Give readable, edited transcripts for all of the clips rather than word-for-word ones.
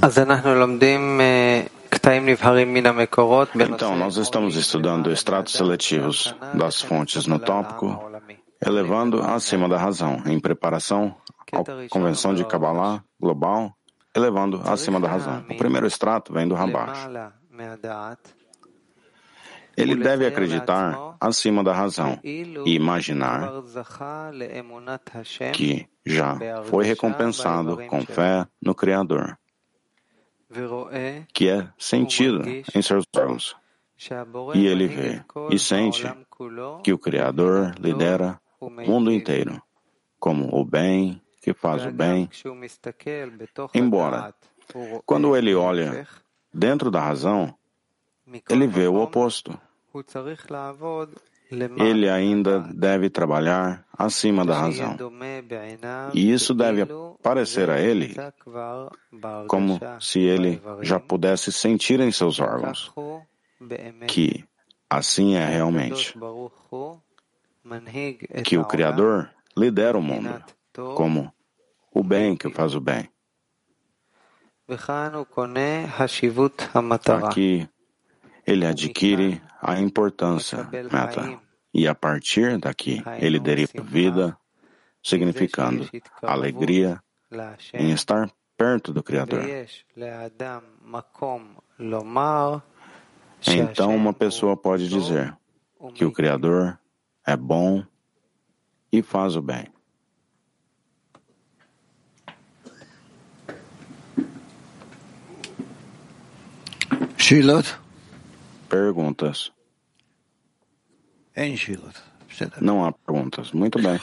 Então, nós estamos estudando extratos seletivos das fontes no tópico, elevando acima da razão, em preparação à Convenção de Kabbalah Global, elevando acima da razão. O primeiro extrato vem do Rabash. Ele deve acreditar acima da razão e imaginar que já foi recompensado com fé no Criador, que é sentido em seus órgãos. E ele vê e sente que o Criador lidera o mundo inteiro, como o bem que faz o bem. Embora, quando ele olha dentro da razão, ele vê o oposto. Ele ainda deve trabalhar acima da razão. E isso deve parecer a ele como se ele já pudesse sentir em seus órgãos que assim é realmente, que o Criador lidera o mundo, como o bem que faz o bem. Aqui ele adquire a importância, meta, e a partir daqui ele deriva vida, significando alegria em estar perto do Criador. Então uma pessoa pode dizer que o Criador é bom e faz o bem. Perguntas? Não há perguntas. Muito bem.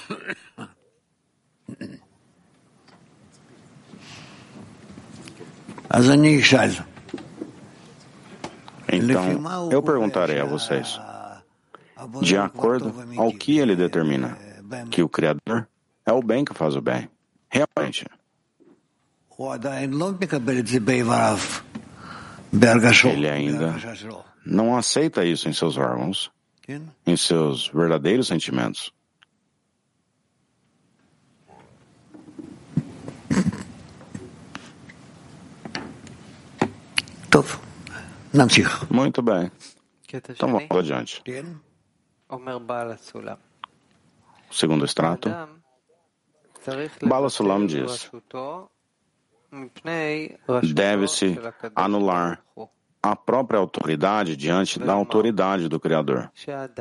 Então, eu perguntarei a vocês, de acordo ao que ele determina, que o Criador é o bem que faz o bem. Realmente. Ele ainda não aceita isso em seus órgãos, em seus verdadeiros sentimentos. Muito bem. Então vamos adiante. Segundo extrato, Bala Sulam diz: deve-se anular a própria autoridade diante da autoridade do Criador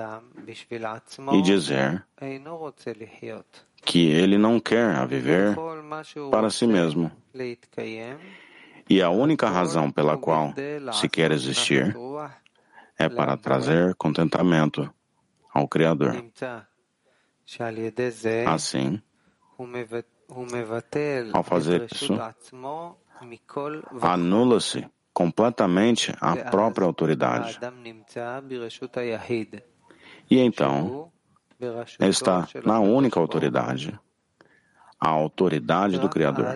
e dizer que ele não quer viver para si mesmo. E a única razão pela qual se quer existir é para trazer contentamento ao Criador. Assim, ao fazer isso, anula-se completamente a própria autoridade. E então, está na única autoridade, a autoridade do Criador.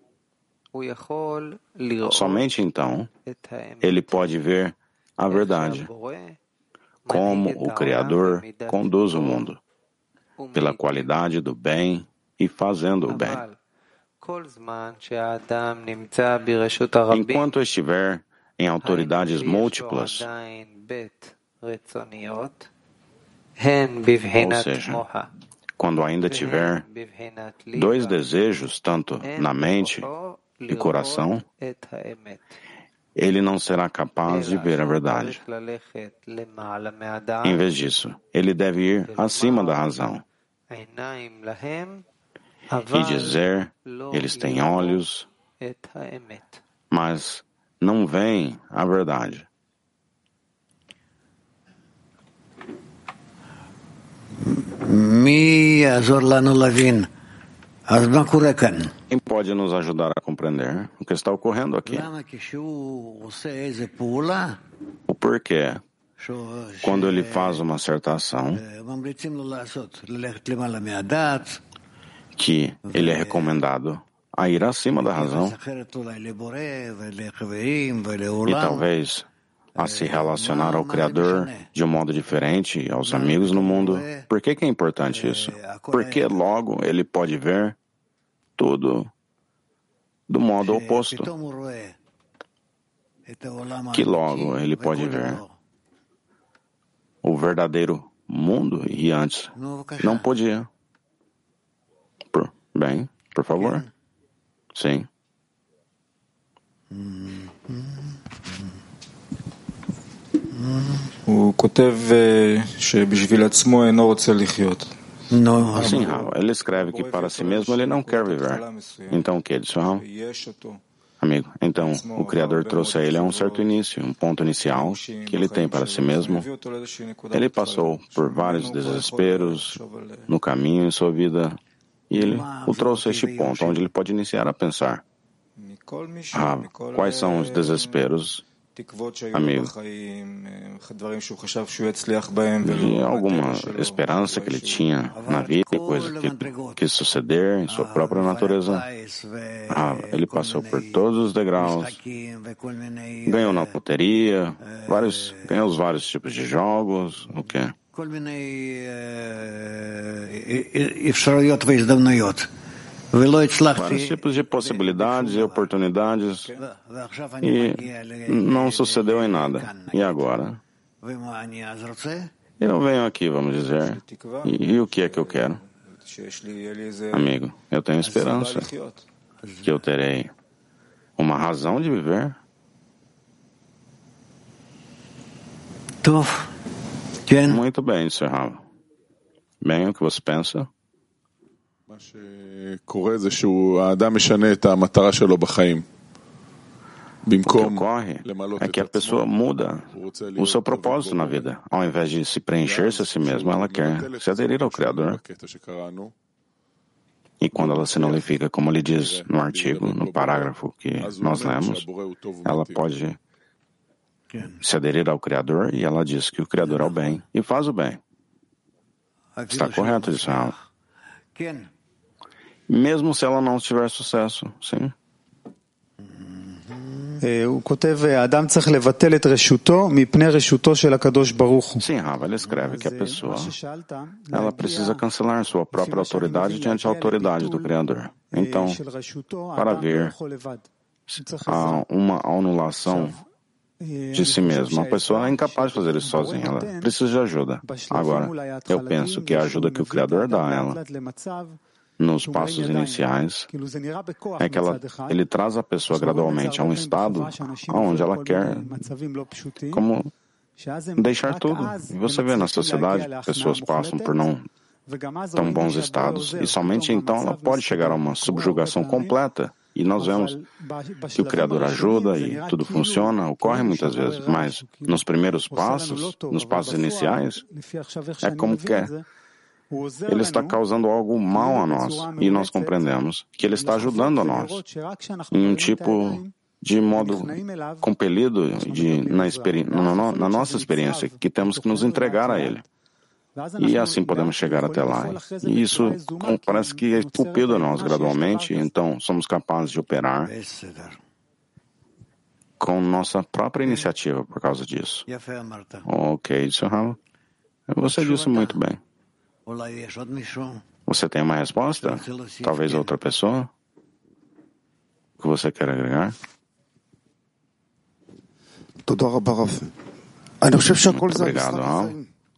Somente então, ele pode ver a verdade, como o Criador conduz o mundo, pela qualidade do bem e fazendo o bem. Enquanto estiver em autoridades múltiplas, ou seja, quando ainda tiver dois desejos, tanto na mente e coração, ele não será capaz de ver a verdade. Em vez disso, ele deve ir acima da razão e dizer: eles têm olhos, mas não veem a verdade. Quem pode nos ajudar a compreender o que está ocorrendo aqui? O porquê, quando ele faz uma certa ação, que ele é recomendado a ir acima da razão e talvez a se relacionar ao Criador de um modo diferente aos amigos no mundo. Por que é importante isso? Porque logo ele pode ver tudo do modo oposto. que logo ele pode ver o verdadeiro mundo e antes não podia. Bem, por favor. Sim. הוא כותב שבשביל עצמו אינו רוצה לחיות. Sim, Raul. Ele escreve que para si mesmo ele não quer viver. Então o que, disse Raul? Amigo, então o Criador trouxe a ele a um certo início, um ponto inicial que ele tem para si mesmo. Ele passou por vários desesperos no caminho em sua vida e ele o trouxe a este ponto onde ele pode iniciar a pensar. Quais são os desesperos, amigo? E alguma esperança que ele tinha na vida, coisa que quis suceder em sua própria natureza. Ele passou por todos os degraus, ganhou na loteria, ganhou vários tipos de jogos, o quê? Vários tipos de possibilidades e oportunidades e não sucedeu em nada. E agora? Eu venho aqui, vamos dizer, e o que é que eu quero? Amigo, eu tenho esperança que eu terei uma razão de viver. Muito bem, Sr. Rav. Bem, o que você pensa? מה שקורה זה שהאדם משנה את המטרה שלו בחיים. O que ocorre é que a pessoa muda o seu propósito na vida. Ao invés de se preencher-se a si mesma, ela quer se aderir ao Criador. E quando ela se nulifica, como ele diz no artigo, no parágrafo que nós lemos, ela pode se aderir ao Criador e ela diz que o Criador é o bem e faz o bem. Está correto, Israel? Mesmo se ela não tiver sucesso, sim. הוא כותב, האדם צריך לבטל את רשותו מפני רשותו של הקדוש ברוך הוא. Sim, Rav, ele escreve que a pessoa, ela precisa cancelar sua própria autoridade diante da autoridade do Criador. Então, para ver uma anulação de si mesma, a pessoa é incapaz de fazer isso sozinha, ela precisa de ajuda. Agora, eu penso que a ajuda que o Criador dá a ela nos passos iniciais é que ele traz a pessoa gradualmente a um estado onde ela quer como deixar tudo. E você vê na sociedade, pessoas passam por não tão bons estados e somente então ela pode chegar a uma subjugação completa. E nós vemos que o Criador ajuda e tudo funciona, ocorre muitas vezes, mas nos primeiros passos, nos passos iniciais, é como que ele está causando algo mal a nós e nós compreendemos que ele está ajudando a nós em um tipo de modo compelido na nossa experiência que temos que nos entregar a ele. E assim podemos chegar até lá. E isso parece que é esculpido a nós gradualmente, então somos capazes de operar com nossa própria iniciativa por causa disso. Ok, Sr. Rav. Você disse muito bem. Você tem uma resposta? Talvez outra pessoa? O que você quer agregar? Muito obrigado, Rav.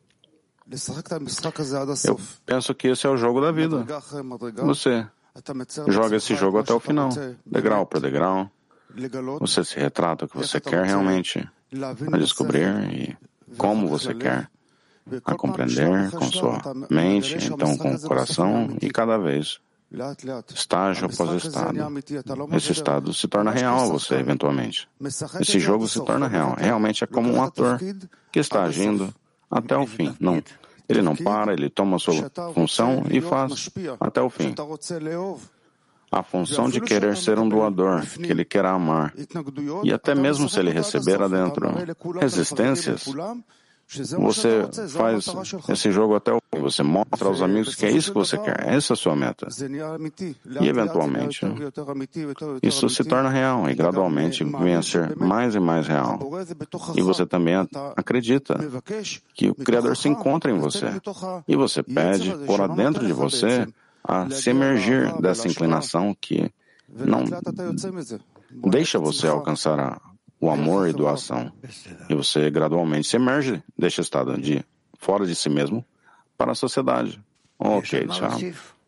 Eu penso que esse é o jogo da vida. Você joga esse jogo até o final, degrau por degrau. Você se retrata o que você quer realmente a descobrir e como você quer a compreender com sua mente, então com o coração, e cada vez, estágio após estado, esse estado se torna real a você, eventualmente. Esse jogo se torna real. Realmente é como um ator que está agindo até o fim. Ele não para, ele toma a sua função e faz até o fim. A função de querer ser um doador, que ele quer amar. E até mesmo se ele receber adentro resistências, você faz esse jogo até o fim. Você mostra aos amigos que é isso que você quer. Essa é a sua meta. E, eventualmente, isso se torna real e, gradualmente, vem a ser mais e mais real. E você também acredita que o Criador se encontra em você. E você pede, por dentro de você, a se emergir dessa inclinação que não deixa você alcançar o amor e doação. E você gradualmente se emerge deste estado de fora de si mesmo para a sociedade. Ok, tchau.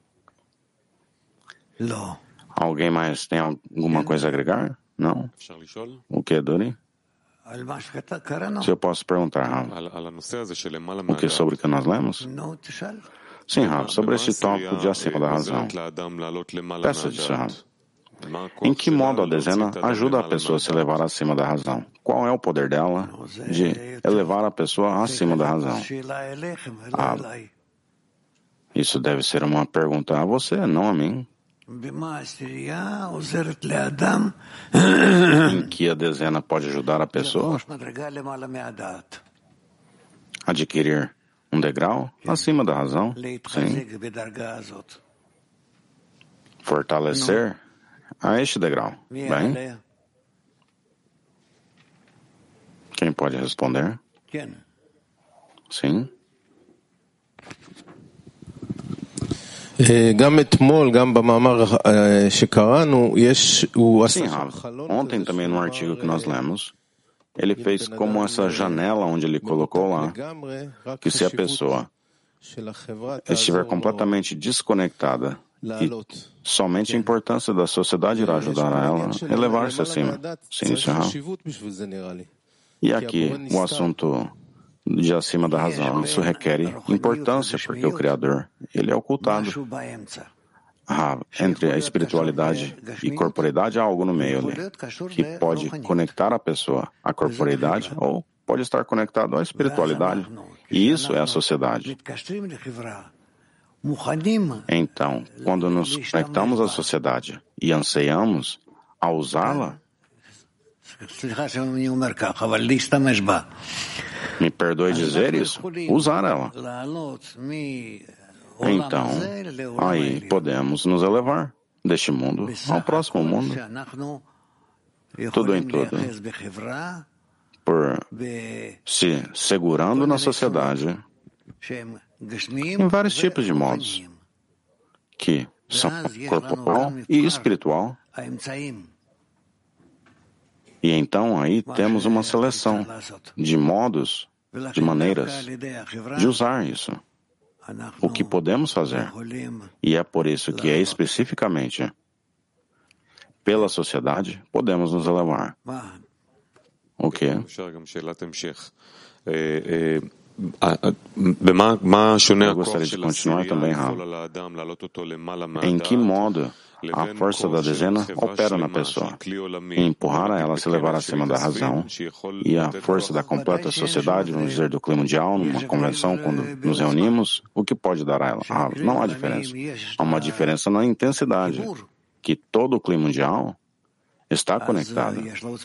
Alguém mais tem alguma coisa a agregar? Não? O que, Dori? Se eu posso perguntar, Rav, o que sobre o que nós lemos? Sim, Rav, sobre este tópico de acima da razão. Peça disso, Rav. Em que modo a dezena ajuda a pessoa a se elevar acima da razão? Qual é o poder dela de elevar a pessoa acima da razão? Isso deve ser uma pergunta a você, não a mim. Em que a dezena pode ajudar a pessoa a adquirir um degrau acima da razão? Sim. Fortalecer a este degrau. Bem? Quem pode responder? Sim. Sim, Rav. Ontem também no artigo que nós lemos, ele fez como essa janela onde ele colocou lá, que se a pessoa estiver completamente desconectada e somente a importância da sociedade irá ajudar a ela a elevar-se acima. Sim, isso é Rav. E aqui o assunto de acima da razão, isso requer importância, porque o Criador, ele é ocultado. Entre a espiritualidade e corporeidade há algo no meio ali, que pode conectar a pessoa à corporeidade ou pode estar conectado à espiritualidade. E isso é a sociedade. Então, quando nos conectamos à sociedade e anseiamos a usá-la, me perdoe dizer isso, usar ela. Então, aí podemos nos elevar deste mundo ao próximo mundo. Tudo em tudo. Por se segurando na sociedade em vários tipos de modos, que são corporal e espiritual. E então aí temos uma seleção de modos, de maneiras de usar isso. O que podemos fazer. E é por isso que especificamente pela sociedade podemos nos elevar. O quê? Eu gostaria de continuar também, Rav. Em que modo a força da dezena opera na pessoa e empurrar a ela a se levar acima da razão, e a força da completa sociedade, vamos dizer, do clima mundial, numa convenção, quando nos reunimos, o que pode dar a ela? Não há diferença. Há uma diferença na intensidade, que todo o clima mundial está conectado.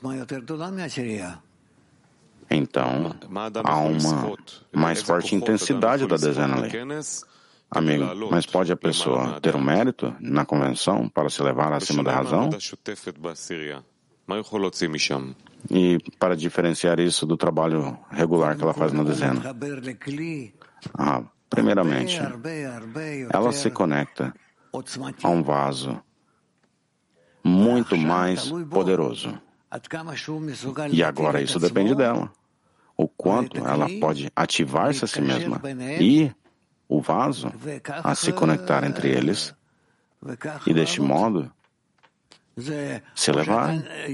Então, há uma mais forte intensidade da dezena ali. Amigo, mas pode a pessoa ter um mérito na convenção para se levar acima da razão? E para diferenciar isso do trabalho regular que ela faz na dezena? Primeiramente, ela se conecta a um vaso muito mais poderoso. E agora isso depende dela. O quanto ela pode ativar-se a si mesma e o vaso a se conectar entre eles e deste modo se elevar.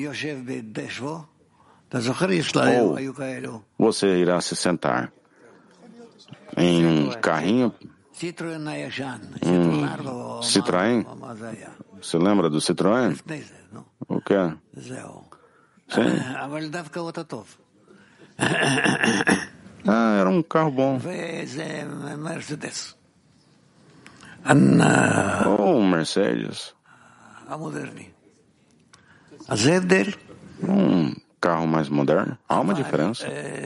Ou você irá se sentar em um carrinho, Citroën. Você lembra do Citroën? O quê? Sim. Era um carro bom. Ou um Mercedes. Um carro mais moderno. Há uma diferença.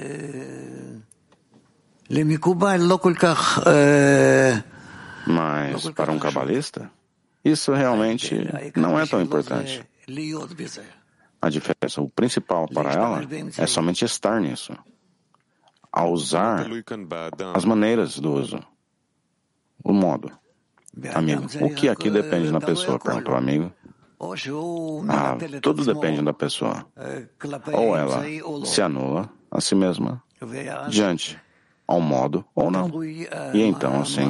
Mas para um cabalista, isso realmente não é tão importante. A diferença, o principal para ela é somente estar nisso. A usar as maneiras do uso. O modo. Amigo, o que aqui depende na pessoa? Perguntou o amigo. Tudo depende da pessoa. Ou ela se anula a si mesma diante a um modo ou não. E então, assim,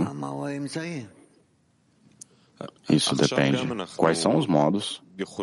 isso depende. Quais são os modos?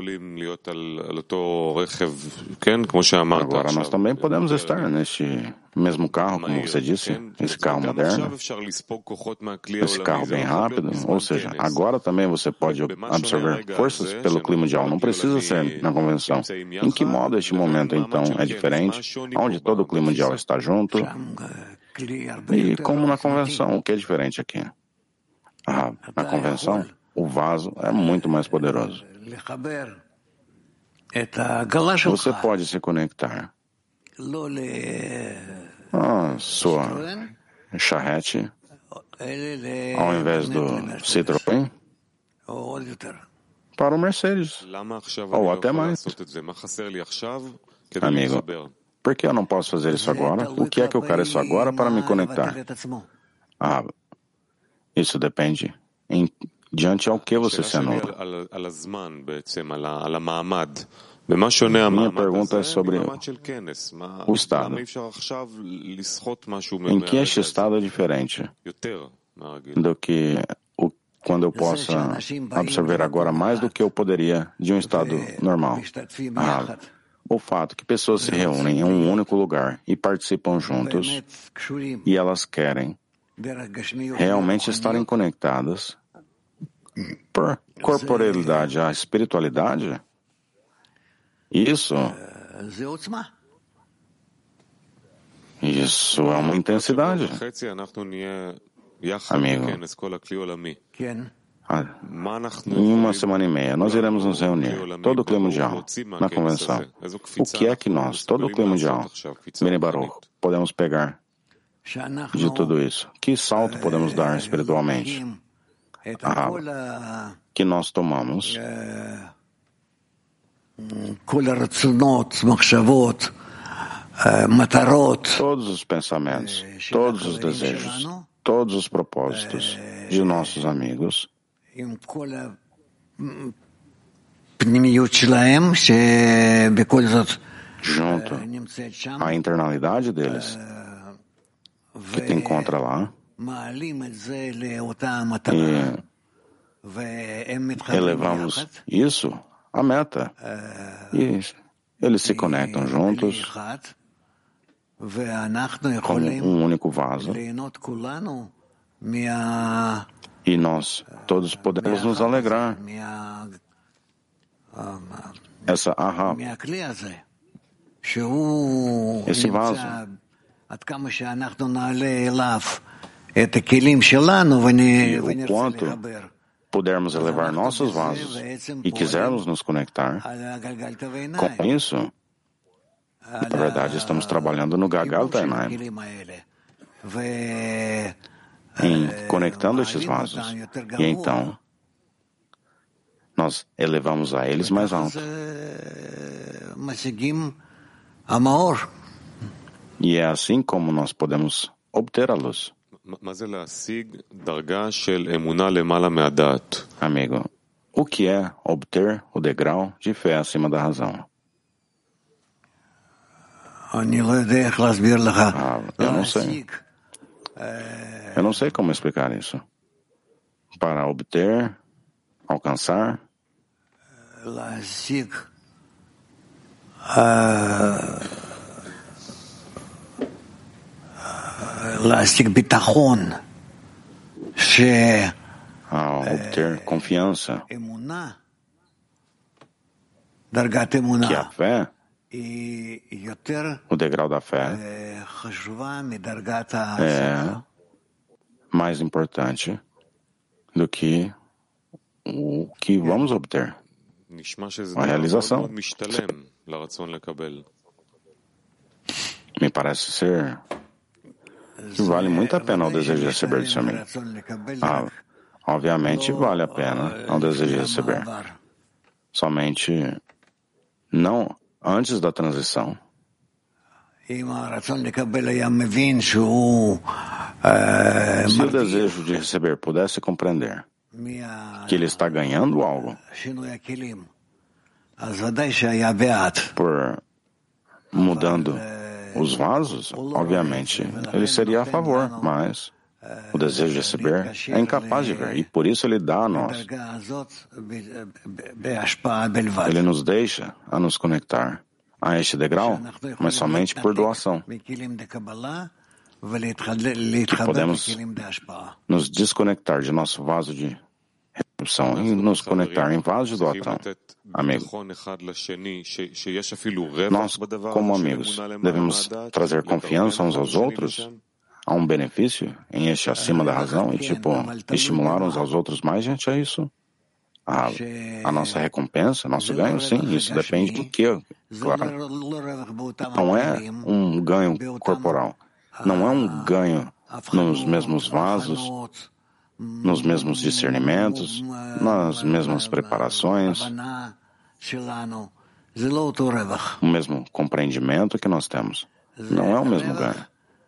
Agora nós também podemos estar neste mesmo carro, como você disse, esse carro moderno, esse carro bem rápido. Ou seja, agora também você pode absorver forças pelo clima mundial. Não precisa ser na convenção. Em que modo este momento, então, é diferente? Onde todo o clima mundial está junto? E como na convenção, o que é diferente aqui? Na convenção, o vaso é muito mais poderoso. Você pode se conectar à sua charrete ao invés do Citroën para o Mercedes, ou até mais. Amigo, por que eu não posso fazer isso agora? O que é que eu quero isso agora para me conectar? Isso depende diante ao que você se anula. Minha pergunta é sobre o estado. Em que este estado é diferente do que quando eu possa absorver agora mais do que eu poderia de um estado normal? O fato que pessoas se reúnem em um único lugar e participam juntos e elas querem realmente estarem conectadas por corporealidade à espiritualidade, isso é uma intensidade. Amigo, em uma semana e meia, nós iremos nos reunir, todo o clima mundial, na convenção. O que é que nós, todo o clima mundial, Bnei Baruch, podemos pegar de tudo isso? Que salto podemos dar espiritualmente? Que nós tomamos todos os pensamentos, todos os desejos, todos os propósitos de nossos amigos, junto à internalidade deles, que te encontra lá, e elevamos isso à meta. E eles se conectam juntos como um único vaso. E nós todos podemos nos alegrar. Esse vaso. E o quanto pudermos elevar nossos vasos e quisermos nos conectar, com isso, na verdade, estamos trabalhando no Gagal Tainaim, em conectando estes vasos. E então, nós elevamos a eles mais alto. E é assim como nós podemos obter a luz. Amigo, o que é obter o degrau de fé acima da razão? Eu não sei. Eu não sei como explicar isso. Para obter, alcançar, obter confiança, que a fé, o degrau da fé, é mais importante do que o que vamos obter. A realização. Me parece ser que vale muito a pena o desejo de receber de seu amigo. Obviamente vale a pena o desejo de receber. Somente não antes da transição. Se o desejo de receber pudesse compreender que ele está ganhando algo por mudando os vasos, obviamente, ele seria a favor, mas o desejo de receber é incapaz de ver, e por isso ele dá a nós. Ele nos deixa a nos conectar a este degrau, mas somente por doação. Podemos nos desconectar de nosso vaso de recepção e nos conectar em vaso de doação. Amigo, nós, como amigos, devemos trazer confiança uns aos outros, há um benefício em este acima da razão e, estimular uns aos outros mais diante a isso. A nossa recompensa, nosso ganho, sim, isso depende do que, claro. Não é um ganho corporal, não é um ganho nos mesmos vasos, nos mesmos discernimentos, nas mesmas preparações, o mesmo compreendimento que nós temos. Não é o mesmo ganho.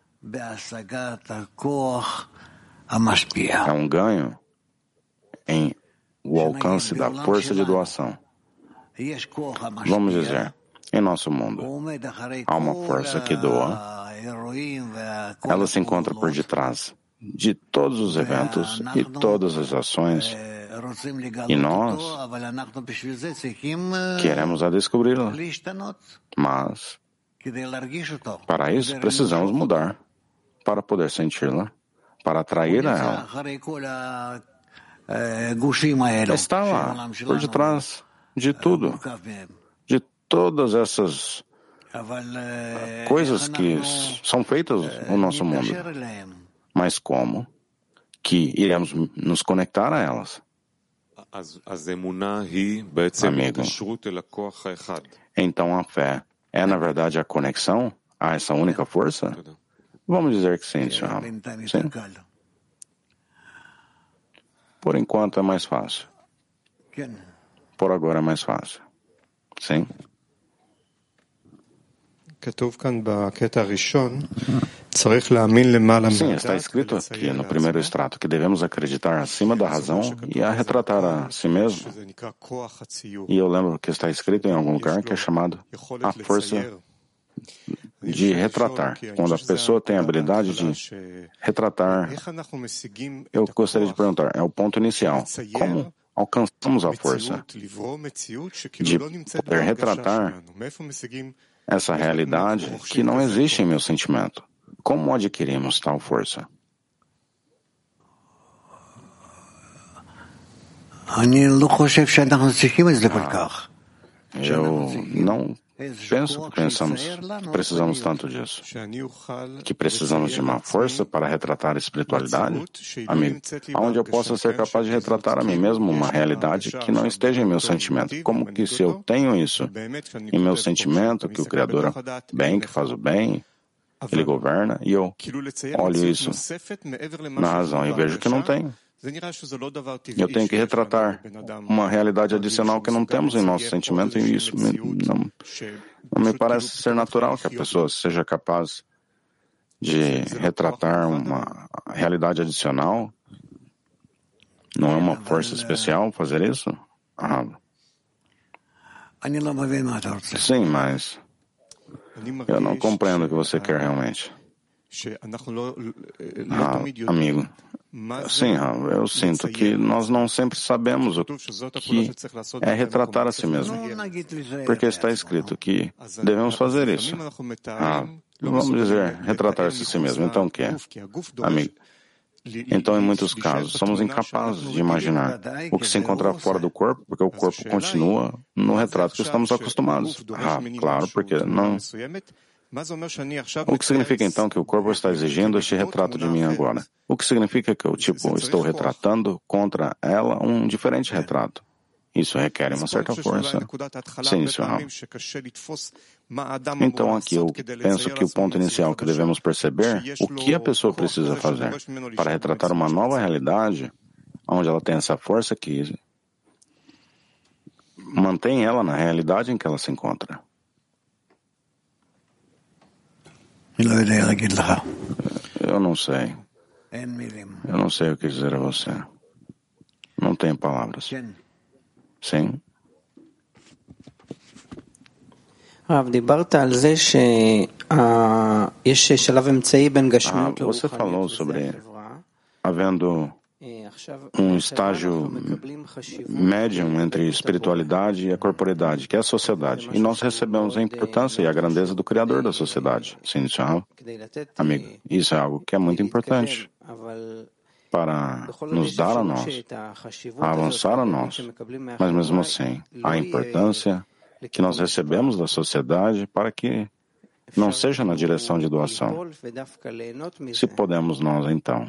É um ganho em o alcance da força de doação. Vamos dizer, em nosso mundo, há uma força que doa, ela se encontra por detrás de todos os eventos e todas as ações, e nós queremos a descobri-la, mas para isso precisamos mudar, para poder senti-la, para atrair a ela. Está lá, por detrás de tudo, de todas essas coisas que são feitas no nosso mundo. Mas como que iremos nos conectar a elas? Amigo, então a fé é, na verdade, a conexão a essa única força? Vamos dizer que sim, senhor. Sim. Por enquanto é mais fácil. Por agora é mais fácil. Sim. Sim, está escrito aqui no primeiro extrato que devemos acreditar acima da razão e a retratar a si mesmo. E eu lembro que está escrito em algum lugar que é chamado a força de retratar. Quando a pessoa tem a habilidade de retratar, eu gostaria de perguntar, é o ponto inicial. Como alcançamos a força de poder retratar essa realidade que não existe em meu sentimento? Como adquirimos tal força? Eu não penso que precisamos tanto disso. Que precisamos de uma força para retratar a espiritualidade? Amigo, onde eu possa ser capaz de retratar a mim mesmo uma realidade que não esteja em meu sentimento. Como que se eu tenho isso em meu sentimento, que o Criador é bem, que faz o bem, Ele governa, e eu olho isso na razão e vejo que não tenho. Eu tenho que retratar uma realidade adicional que não temos em nosso sentimento, e isso não me parece ser natural que a pessoa seja capaz de retratar uma realidade adicional. Não é uma força especial fazer isso? Sim, mas eu não compreendo o que você quer realmente. Amigo, sim, eu sinto que nós não sempre sabemos o que é retratar a si mesmo, porque está escrito que devemos fazer isso. Vamos dizer, retratar-se a si mesmo. Então o que é? Amigo, então em muitos casos somos incapazes de imaginar o que se encontra fora do corpo, porque o corpo continua no retrato que estamos acostumados. Claro, porque não... O que significa então que o corpo está exigindo este retrato de mim agora? O que significa que eu, estou retratando contra ela um diferente retrato? Isso requer uma certa força. Sim, senhor. Então aqui eu penso que o ponto inicial que devemos perceber, o que a pessoa precisa fazer para retratar uma nova realidade, onde ela tem essa força que mantém ela na realidade em que ela se encontra. Eu não sei. Eu não sei o que dizer a você. Não tenho palavras. Sim. Você falou sobre havendo um estágio médium entre espiritualidade e a corporeidade, que é a sociedade. E nós recebemos a importância e a grandeza do Criador da sociedade. Sim, amigo, isso é algo que é muito importante para nos dar a nós, a avançar a nós. Mas mesmo assim, a importância que nós recebemos da sociedade para que não seja na direção de doação. Se podemos nós, então,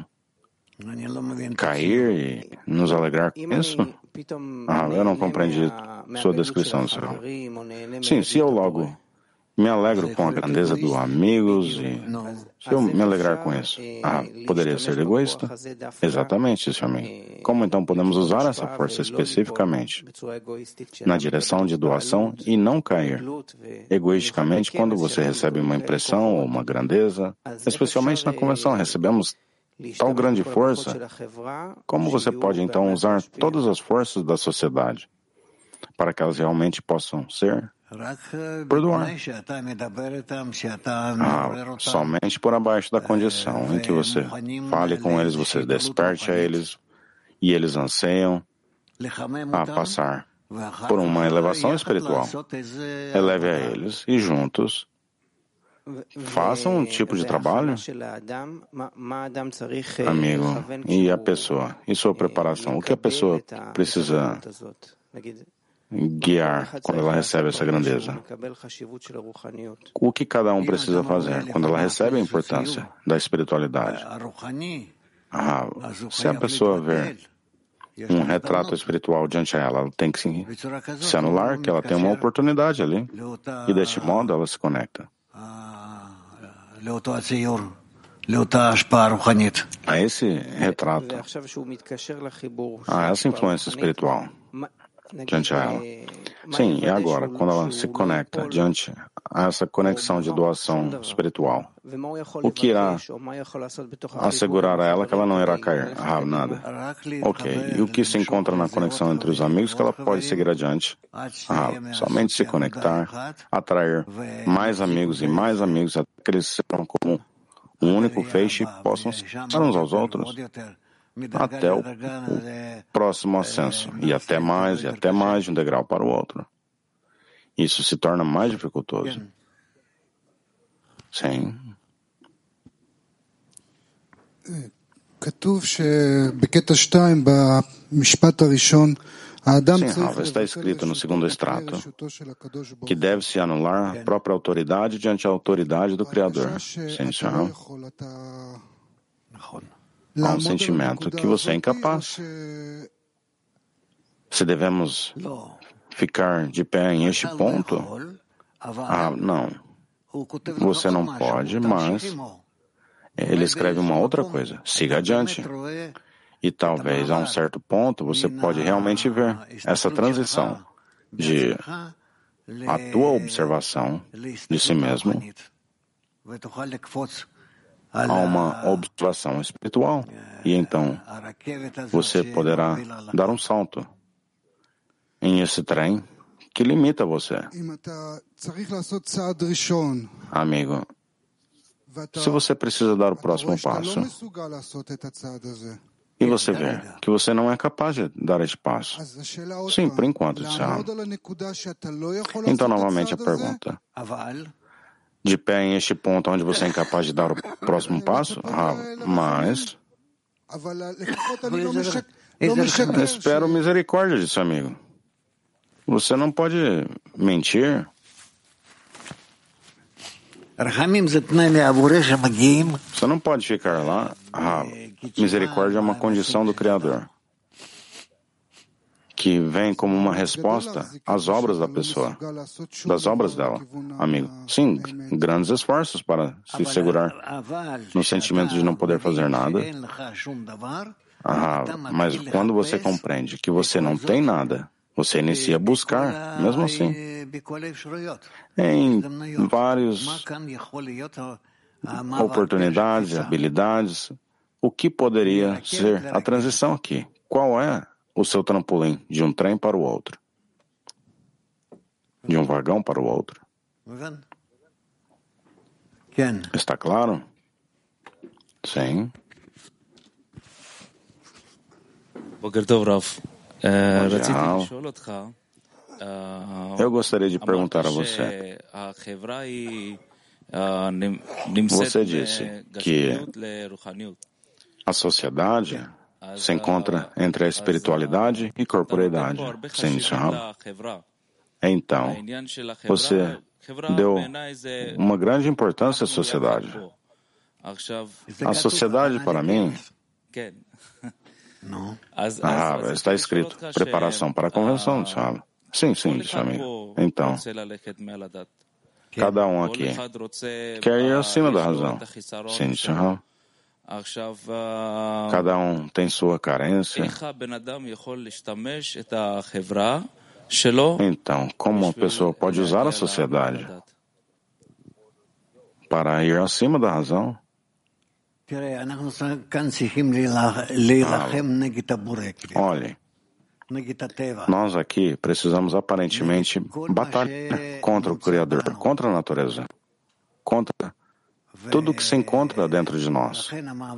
cair e nos alegrar com isso? Eu não compreendi sua descrição, senhor. Sim, se eu logo me alegro com a grandeza dos amigos e se eu me alegrar com isso, poderia ser egoísta? Exatamente, senhor amigo. Como então podemos usar essa força especificamente na direção de doação e não cair egoisticamente quando você recebe uma impressão ou uma grandeza? Especialmente na convenção, recebemos tal grande força, como você pode então usar todas as forças da sociedade para que elas realmente possam ser perdoar? Somente por abaixo da condição em que você fale com eles, você desperte a eles e eles anseiam a passar por uma elevação espiritual. Eleve a eles e juntos façam um tipo de trabalho, amigo, e a pessoa, e sua preparação. O que a pessoa precisa guiar quando ela recebe essa grandeza? O que cada um precisa fazer quando ela recebe a importância da espiritualidade? Se a pessoa ver um retrato espiritual diante dela, ela tem que se anular, que ela tem uma oportunidade ali, e deste modo ela se conecta a esse retrato, a essa influência espiritual diante dela. Sim, e agora, quando ela se conecta diante a essa conexão de doação espiritual, o que irá assegurar a ela que ela não irá cair? Nada. Ok, e o que se encontra na conexão entre os amigos que ela pode seguir adiante? Somente se conectar, atrair mais amigos e mais amigos, até que eles sejam como um único feixe e possam se uns aos outros até o próximo ascenso, e até mais de um degrau para o outro. Isso se torna mais dificultoso. Sim. Sim, está escrito no segundo extrato que deve-se anular a própria autoridade diante da autoridade do Criador. Sim, senhor. Há um sentimento que você é incapaz. Se devemos ficar de pé em este ponto, não. Você não pode, mas ele escreve uma outra coisa. Siga adiante. E talvez a um certo ponto você pode realmente ver essa transição de a tua observação de si mesmo a uma observação espiritual. E então você poderá dar um salto em esse trem que limita você. Amigo, se você precisa dar o próximo passo e você vê que você não é capaz de dar esse passo, sim, por enquanto, então novamente a pergunta: de pé em este ponto onde você é incapaz de dar o próximo passo? Mas espero misericórdia disso, amigo. Você não pode mentir. Você não pode ficar lá. Misericórdia é uma condição do Criador que vem como uma resposta às obras da pessoa, das obras dela, amigo. Sim, grandes esforços para se segurar no sentimento de não poder fazer nada. Mas quando você compreende que você não tem nada, você inicia a buscar, mesmo assim, em várias oportunidades, habilidades, o que poderia ser a transição aqui? Qual é o seu trampolim de um trem para o outro, de um vagão para o outro. Está claro? Sim. Eu gostaria de perguntar a você. Você disse que a sociedade se encontra entre a espiritualidade e corporeidade. Sim, senhor. Então, você deu uma grande importância à sociedade. A sociedade, para mim, está escrito preparação para a convenção, sabe? Sim, seu amigo. Então, cada um aqui quer ir acima da razão. Sim, senhor. Cada um tem sua carência. Então, como uma pessoa pode usar a sociedade para ir acima da razão? Olhe, nós aqui precisamos aparentemente batalhar contra o Criador, contra a natureza, contra tudo que se encontra dentro de nós.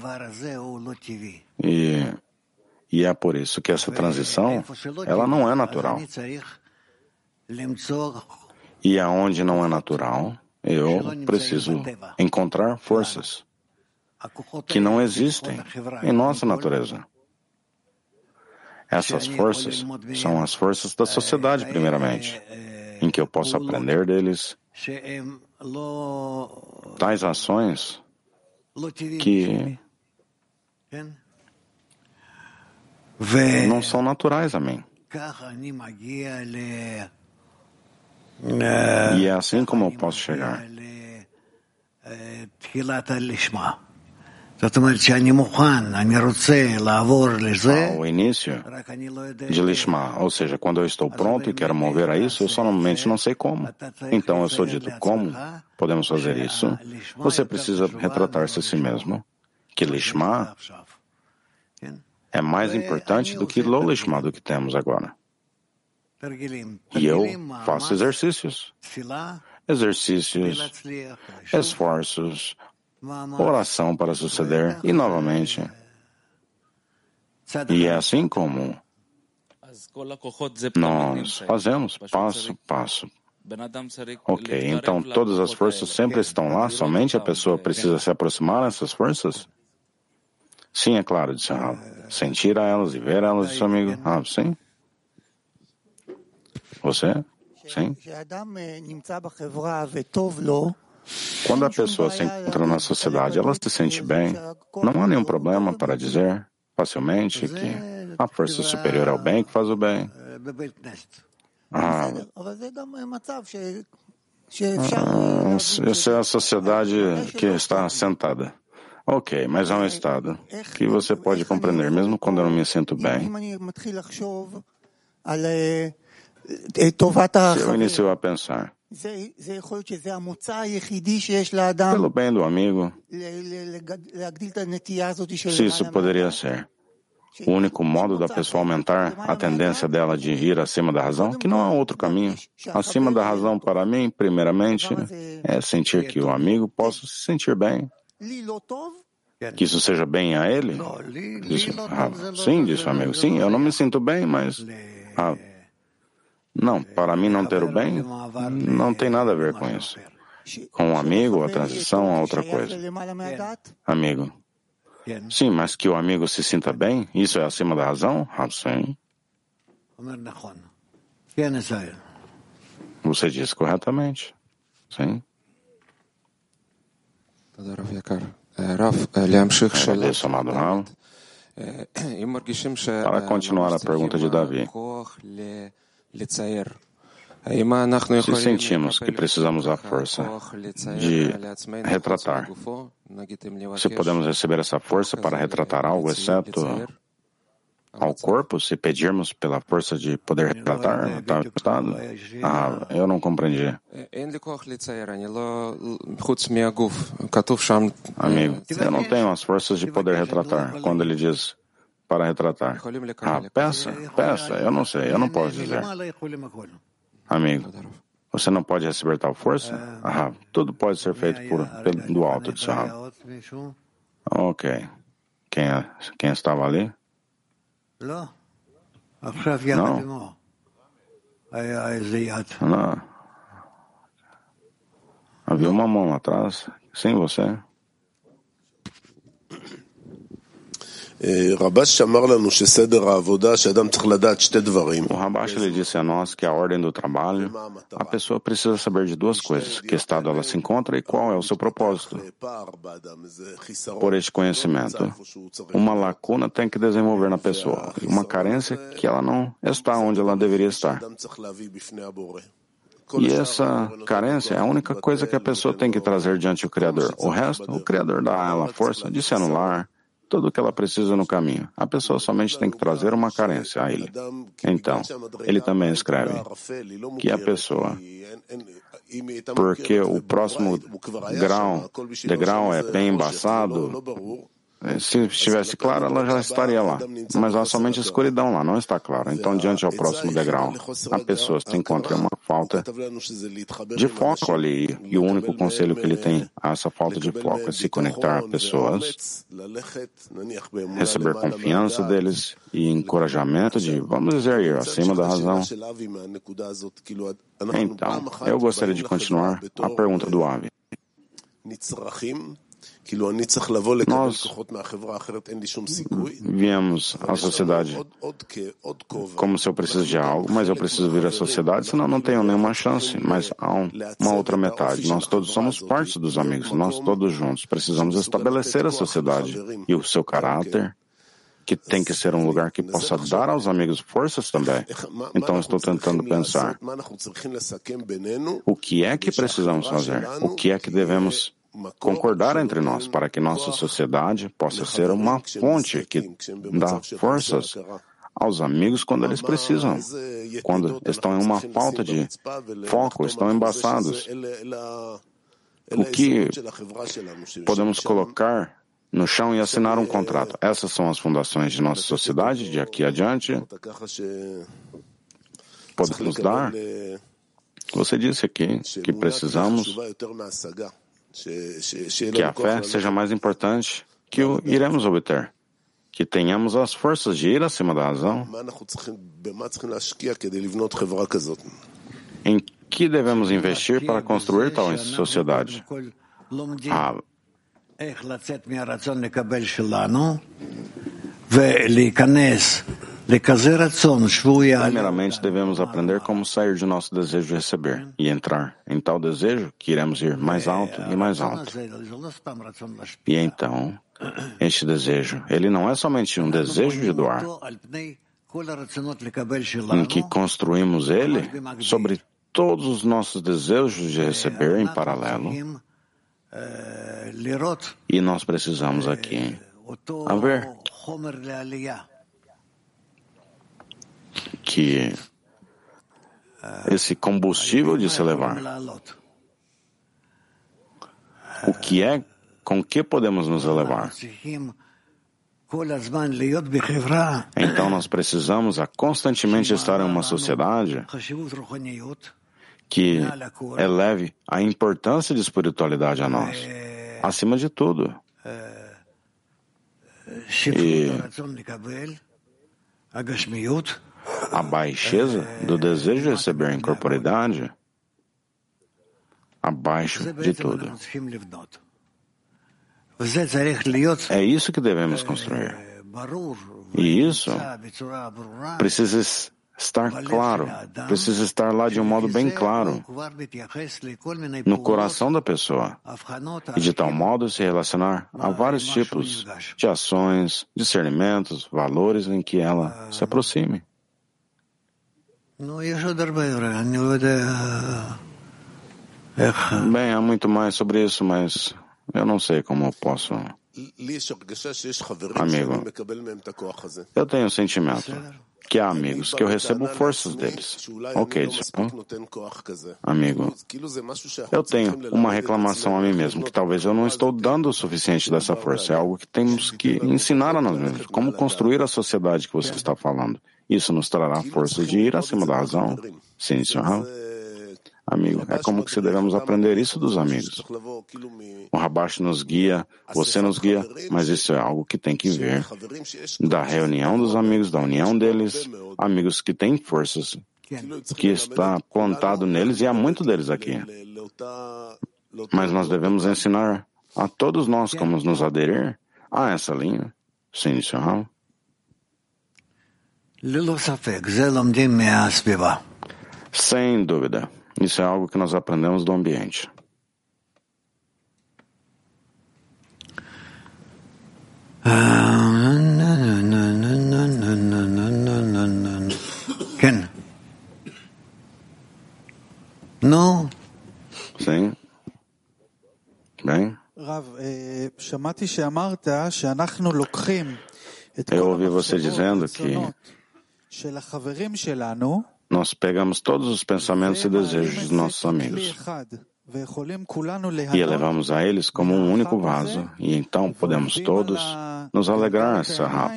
E é por isso que essa transição, ela não é natural. E aonde não é natural, eu preciso encontrar forças que não existem em nossa natureza. Essas forças são as forças da sociedade, primeiramente, em que eu posso aprender deles tais ações que não são naturais a mim. E é assim como eu posso chegar ao início de Lishma, ou seja, quando eu estou pronto e quero mover a isso, eu somente não sei como. Então eu sou dito, como podemos fazer isso? Você precisa retratar-se a si mesmo, que Lishma é mais importante do que Lo Lishma, do que temos agora. E eu faço exercícios, esforços, oração para suceder, e novamente. E é assim como nós fazemos, passo a passo. Ok, então todas as forças sempre estão lá, somente a pessoa precisa se aproximar dessas forças? Sim, é claro, disse Rav. Sentir a elas e ver elas, disse o amigo. Sim. Você? Sim. Quando a pessoa se encontra na sociedade, ela se sente bem. Não há nenhum problema para dizer facilmente que a força superior é o bem que faz o bem. Essa é a sociedade que está sentada. Ok, mas há um estado que você pode compreender, mesmo quando eu não me sinto bem. Se eu inicio a pensar pelo bem do amigo, se isso poderia ser o único modo da pessoa aumentar a tendência dela de ir acima da razão, que não há outro caminho. Acima da razão, para mim, primeiramente, é sentir que o amigo possa se sentir bem. Que isso seja bem a ele? Sim, disse o amigo. Sim, eu não me sinto bem, mas... não, para mim não ter o bem não tem nada a ver com isso. Com um amigo, a transição é outra coisa. Amigo. Sim, mas que o amigo se sinta bem, isso é acima da razão? Sim. Você disse corretamente. Sim. Agradeço, amado Rav. Para continuar a pergunta de Davi. Se sentimos que precisamos da força de retratar, se podemos receber essa força para retratar algo, exceto ao corpo, se pedirmos pela força de poder retratar tal estado? Eu não compreendi. Amigo, eu não tenho as forças de poder retratar. Quando ele diz para retratar. Peça, eu não sei, eu não posso dizer. Amigo, você não pode receber tal força? Tudo pode ser feito do alto de Sahab. Ok. Quem estava ali? Não. Havia uma mão lá atrás. Sim, você. O Rabash ele disse a nós que a ordem do trabalho, a pessoa precisa saber de duas coisas: que estado ela se encontra e qual é o seu propósito. Por este conhecimento, uma lacuna tem que desenvolver na pessoa, e uma carência que ela não está onde ela deveria estar. E essa carência é a única coisa que a pessoa tem que trazer diante do Criador. O resto, o Criador dá a ela a força de se anular tudo o que ela precisa no caminho. A pessoa somente tem que trazer uma carência a ele. Então, ele também escreve que a pessoa, porque o próximo degrau é bem embaçado, se estivesse claro, ela já estaria lá. Mas há somente escuridão lá, não está claro. Então, diante ao próximo degrau, a pessoa se encontra uma falta de foco ali. E o único conselho que ele tem a essa falta de foco é se conectar a pessoas, receber confiança deles e encorajamento de, vamos dizer, ir acima da razão. Então, eu gostaria de continuar a pergunta do Avi. Nós viemos à sociedade como se eu preciso de algo, mas eu preciso vir à sociedade, senão não tenho nenhuma chance. Mas há uma outra metade. Nós todos somos parte dos amigos, nós todos juntos precisamos estabelecer a sociedade e o seu caráter, que tem que ser um lugar que possa dar aos amigos forças também. Então estou tentando pensar, o que é que precisamos fazer? O que é que devemos concordar entre nós para que nossa sociedade possa ser uma fonte que dá forças aos amigos quando eles precisam, quando estão em uma falta de foco, estão embaçados. O que podemos colocar no chão e assinar um contrato? Essas são as fundações de nossa sociedade de aqui adiante. Podemos dar? Você disse aqui que precisamos que a fé seja mais importante que o iremos obter, que tenhamos as forças de ir acima da razão. Em que devemos investir para construir tal sociedade? Primeiramente, devemos aprender como sair de nosso desejo de receber e entrar em tal desejo que iremos ir mais alto e mais alto. E então, este desejo, ele não é somente um desejo de doar, em que construímos ele sobre todos os nossos desejos de receber em paralelo. E nós precisamos aqui haver que esse combustível de se elevar, o que é, com que podemos nos elevar? Então nós precisamos constantemente estar em uma sociedade que eleve a importância de espiritualidade a nós, acima de tudo. E a baixeza do desejo de receber em corporeidade abaixo de tudo. É isso que devemos construir. E isso precisa estar claro, precisa estar lá de um modo bem claro, no coração da pessoa, e de tal modo se relacionar a vários tipos de ações, discernimentos, valores em que ela se aproxime. Bem, há muito mais sobre isso, mas eu não sei como eu posso. Amigo, eu tenho o sentimento. que há amigos que eu recebo forças deles. Ok, amigo, eu tenho uma reclamação a mim mesmo, que talvez eu não estou dando o suficiente dessa força. É algo que temos que ensinar a nós mesmos. Como construir a sociedade que você está falando. Isso nos trará força de ir acima da razão? Sim, senhor. Amigo, é como que se devemos aprender isso dos amigos. O Rabash nos guia, você nos guia, mas isso é algo que tem que vir da reunião dos amigos, da união deles, amigos que têm forças, que está plantado neles, e há muito deles aqui. Mas nós devemos ensinar a todos nós como nos aderir a essa linha. Sim, senhor. Sem dúvida. Isso é algo que nós aprendemos do ambiente. Não. Sim. Bem. Eu ouvi você dizendo que nós pegamos todos os pensamentos e desejos dos nossos amigos e elevamos a eles como um único vaso, e então podemos todos nos alegrar nessa rapa.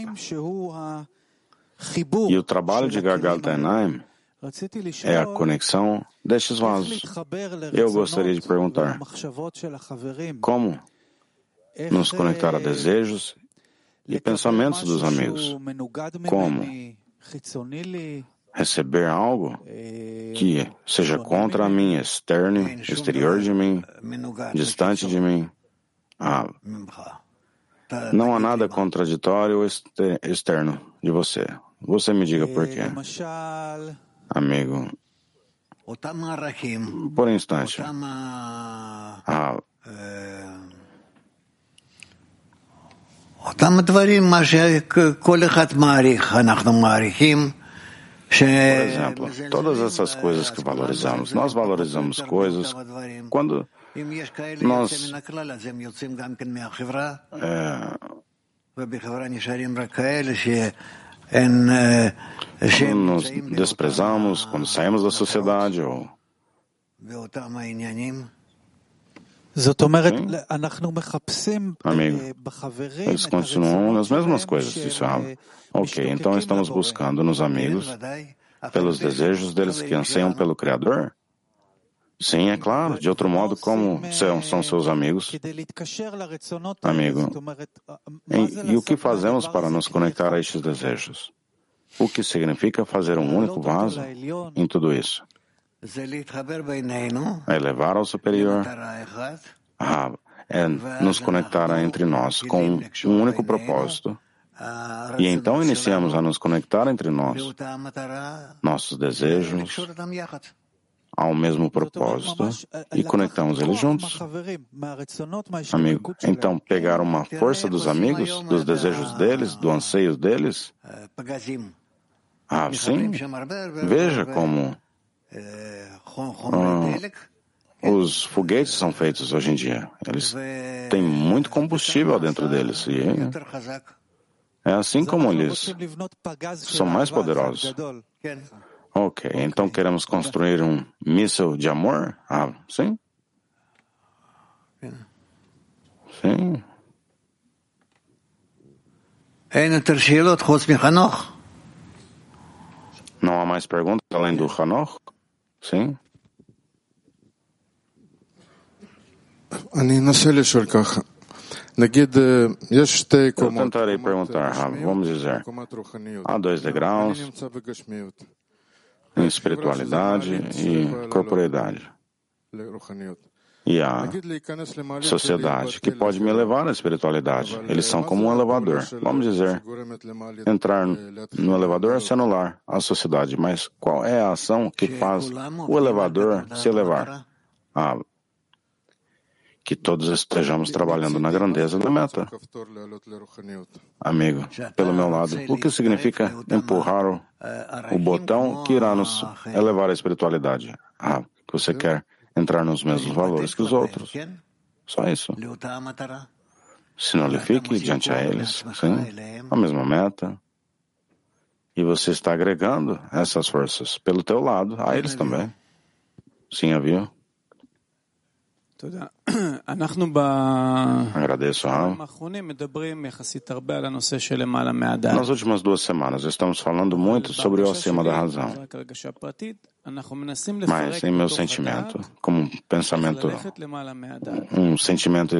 E o trabalho de Gagal Tainaim é a conexão destes vasos. Eu gostaria de perguntar, como nos conectar a desejos e pensamentos dos amigos? Como receber algo que seja contra mim, externo, exterior de mim, distante de mim? Não há nada contraditório ou externo de você. Você me diga por quê. Amigo, por um instante, por exemplo, todas essas coisas que valorizamos, nós valorizamos coisas quando nós nos desprezamos, quando saímos da sociedade, ou amigo, eles continuam nas mesmas coisas. Isso é ok, então estamos buscando nos amigos pelos desejos deles que anseiam pelo Criador? Sim, é claro. De outro modo, como são seus amigos? Amigo, e o que fazemos para nos conectar a estes desejos? O que significa fazer um único vaso em tudo isso? É elevar ao superior, é nos conectar entre nós com um único propósito. E então iniciamos a nos conectar entre nós, nossos desejos, ao mesmo propósito, e conectamos eles juntos. Amigo, então pegar uma força dos amigos, dos desejos deles, do anseio deles? Sim. Veja como os foguetes são feitos hoje em dia. Eles têm muito combustível dentro deles. E é assim como eles são mais poderosos. Ok, então queremos construir um míssil de amor? Sim. Sim. Não há mais perguntas além do Hanoch? Sim. Eu tentarei perguntar, vamos dizer, há 2 degraus em espiritualidade e corporeidade. E a sociedade, que pode me elevar à espiritualidade. Eles são como um elevador. Vamos dizer, entrar no elevador é se anular a sociedade. Mas qual é a ação que faz o elevador se elevar? Que todos estejamos trabalhando na grandeza da meta. Amigo, pelo meu lado, o que significa empurrar o botão que irá nos elevar à espiritualidade? Que você quer entrar nos mesmos valores que os outros. Só isso. Se nullifique diante a eles, sim, a mesma meta. E você está agregando essas forças pelo teu lado, a eles também. Sim, havia. Agradeço, Rav. Nas últimas 2 semanas, estamos falando muito sobre o acima da razão. Mas em meu sentimento, como um pensamento, um sentimento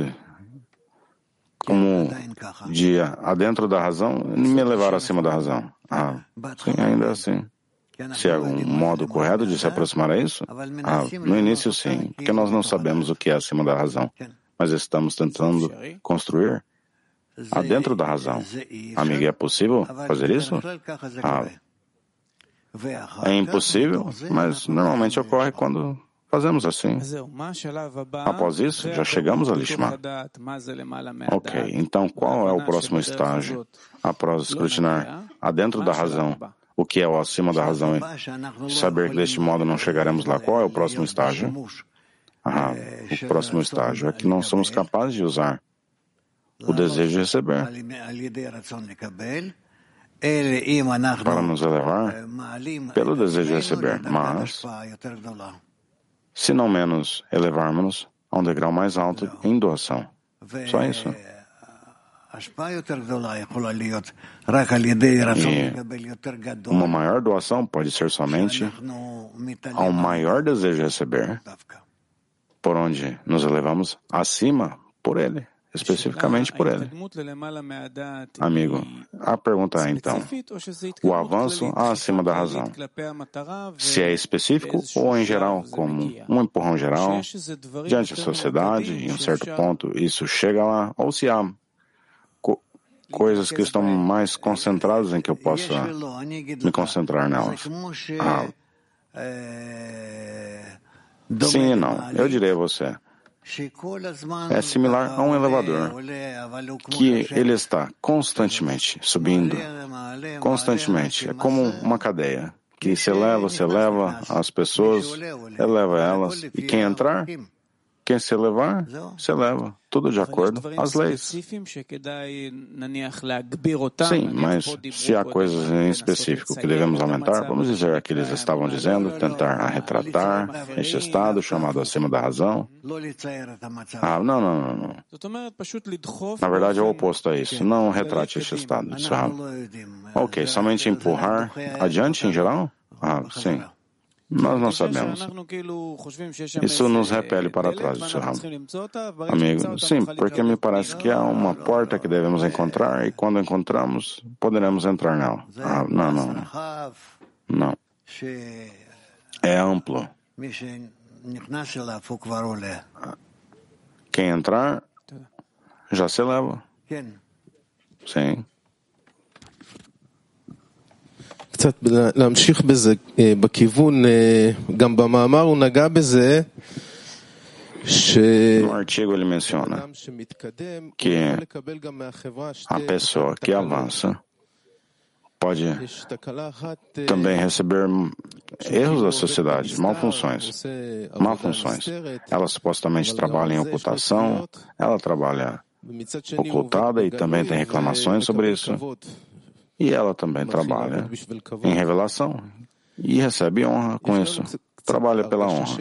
como de adentro da razão, me levar acima da razão. Sim, ainda assim. Se há algum modo correto de se aproximar a isso? No início, sim, porque nós não sabemos o que é acima da razão, mas estamos tentando construir adentro da razão. Amiga, é possível fazer isso? É impossível, mas normalmente ocorre quando fazemos assim. Após isso, já chegamos a Lishma. Ok, então qual é o próximo estágio após escrutinar adentro da razão? O que é o acima da razão e saber que deste modo não chegaremos lá. Qual é o próximo estágio? O próximo estágio é que não somos capazes de usar o desejo de receber para nos elevar pelo desejo de receber, mas se não menos elevarmos a um degrau mais alto em doação. Só isso. E uma maior doação pode ser somente ao maior desejo de receber, por onde nos elevamos acima por ele, especificamente por ele. Amigo, a pergunta é então, o avanço acima da razão, se é específico ou em geral, como um empurrão geral, diante da sociedade, em um certo ponto, isso chega lá, ou se há coisas que estão mais concentradas em que eu possa me concentrar nelas. Sim e não. Eu direi a você. É similar a um elevador, que ele está constantemente subindo, constantemente. É como uma cadeia, que se eleva as pessoas, eleva elas, e quem entrar, quem se elevar, se eleva. Tudo de acordo às leis. Sim, mas se há coisas em específico que devemos aumentar, vamos dizer que eles estavam dizendo, tentar retratar este estado chamado acima da razão. Não. Na verdade é o oposto a isso. Não retrate este estado. Ok, somente empurrar adiante em geral? Sim. Nós não sabemos. Isso nos repele para trás, amigo. Sim, porque me parece que há uma porta que devemos encontrar e quando encontramos, poderemos entrar nela. Não. É amplo. Quem entrar, já se eleva. Sim. קצת להמשיך בזה, בכיוון, גם במאמר הוא נגע בזה, No artigo ele menciona que a pessoa que avança pode também receber erros da sociedade, malfunções. Ela supostamente trabalha em ocultação, ela trabalha ocultada e também tem reclamações sobre isso. E ela também trabalha em revelação e recebe honra com isso. Trabalha pela honra.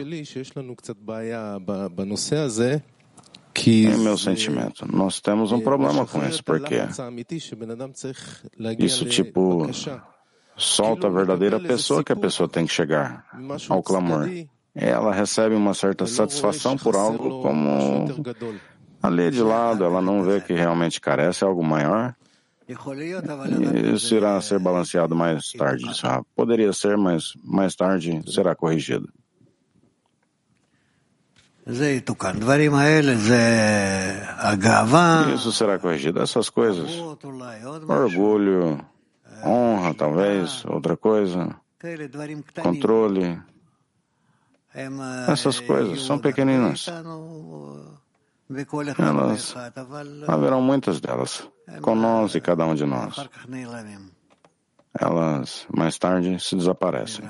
Em meu sentimento, nós temos um problema com isso, porque isso solta a verdadeira pessoa que a pessoa tem que chegar ao clamor. Ela recebe uma certa satisfação por algo como ali de lado, ela não vê que realmente carece algo maior. Isso irá ser balanceado mais tarde. Poderia ser, mas mais tarde será corrigido. Isso será corrigido. Essas coisas, orgulho, honra, talvez, outra coisa, controle, essas coisas são pequeninas. Elas, haverão muitas delas, com nós e cada um de nós. Elas, mais tarde, se desaparecem.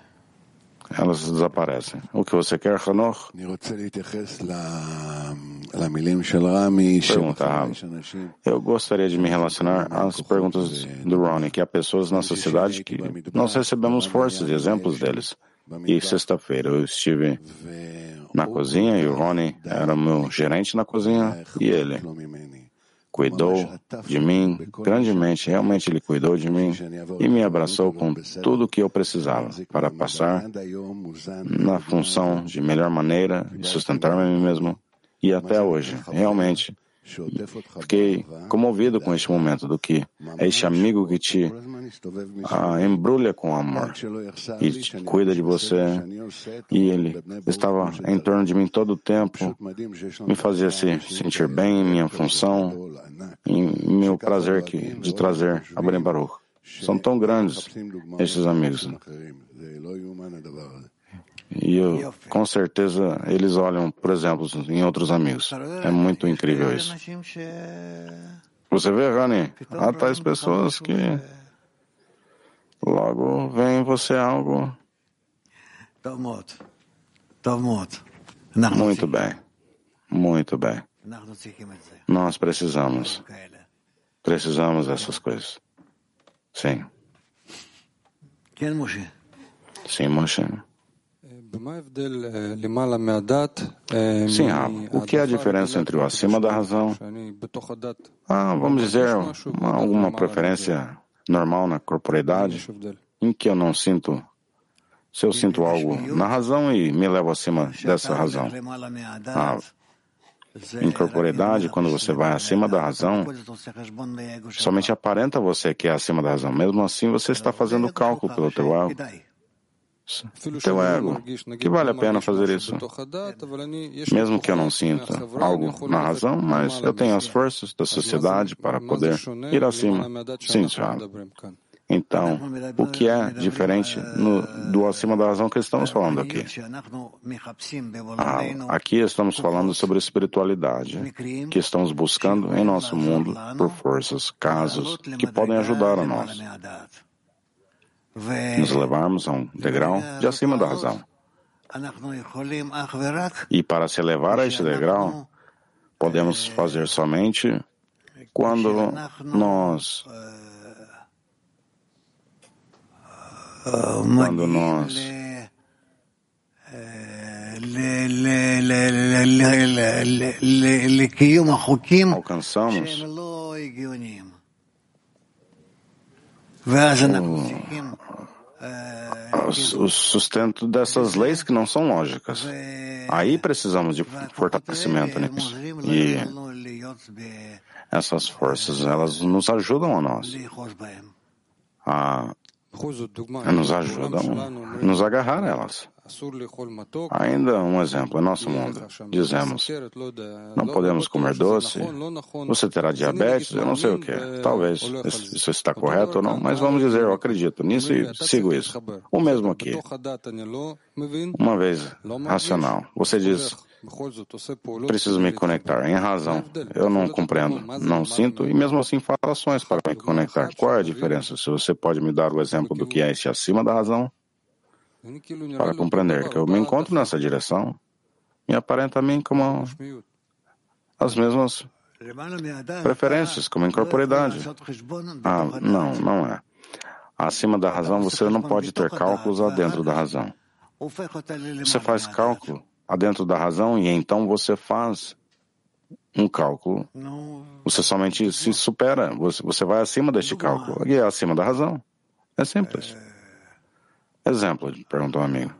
Elas desaparecem. O que você quer, Hanoch? Pergunta Rami. Eu gostaria de me relacionar às perguntas do Ronnie, que há pessoas na sociedade que nós recebemos forças e exemplos deles. E sexta-feira eu estive na cozinha e o Ronnie era o meu gerente na cozinha e ele cuidou de mim grandemente, realmente ele cuidou de mim e me abraçou com tudo o que eu precisava para passar na função de melhor maneira e sustentar-me a mim mesmo. E até hoje, realmente, fiquei comovido com este momento do que é este amigo que te embrulha com amor e te cuida de você. E ele estava em torno de mim todo o tempo, me fazia se sentir bem em minha função, em meu prazer de trazer a Bnei Baruch. São tão grandes esses amigos. E com certeza eles olham, por exemplo, em outros amigos. É muito incrível isso. Você vê, Rani, há tais pessoas que logo vem em você algo. Muito bem. Muito bem. Nós precisamos dessas coisas. Sim. Sim, Moshe. Sim, Rav. O que é a diferença entre o acima da razão? Vamos dizer, alguma preferência normal na corporeidade, em que eu não sinto, se eu sinto algo na razão e me levo acima dessa razão. Em corporeidade, quando você vai acima da razão, somente aparenta você que é acima da razão. Mesmo assim, você está fazendo cálculo pelo teu ego, que vale a pena fazer isso. Mesmo que eu não sinta algo na razão, mas eu tenho as forças da sociedade para poder ir acima. Sim, senhor. Então, o que é diferente do acima da razão que estamos falando aqui? Aqui estamos falando sobre espiritualidade, que estamos buscando em nosso mundo por forças, casos que podem ajudar a nós. Nos levarmos a um degrau de acima da razão. E para se elevar a este degrau, podemos fazer somente quando nós alcançamos o sustento dessas leis que não são lógicas. Aí precisamos de fortalecimento nisso. E essas forças, elas nos ajudam a nós. Nos ajudam a nos agarrar a elas. Ainda um exemplo, em nosso mundo, dizemos, não podemos comer doce, você terá diabetes, eu não sei o que. Talvez isso está correto ou não, mas vamos dizer, eu acredito nisso e sigo isso. O mesmo aqui. Uma vez racional, você diz, preciso me conectar. Em razão, eu não compreendo, não sinto, e mesmo assim faço ações para me conectar. Qual é a diferença? Se você pode me dar o exemplo do que é este acima da razão? Para compreender que eu me encontro nessa direção, me aparenta a mim como as mesmas preferências, como incorporeidade. Não é. Acima da razão, você não pode ter cálculos adentro da razão. Você faz cálculo adentro da razão e então você faz um cálculo. Você somente se supera, você vai acima deste cálculo. E é acima da razão. É simples. Exemplo, perguntou um amigo.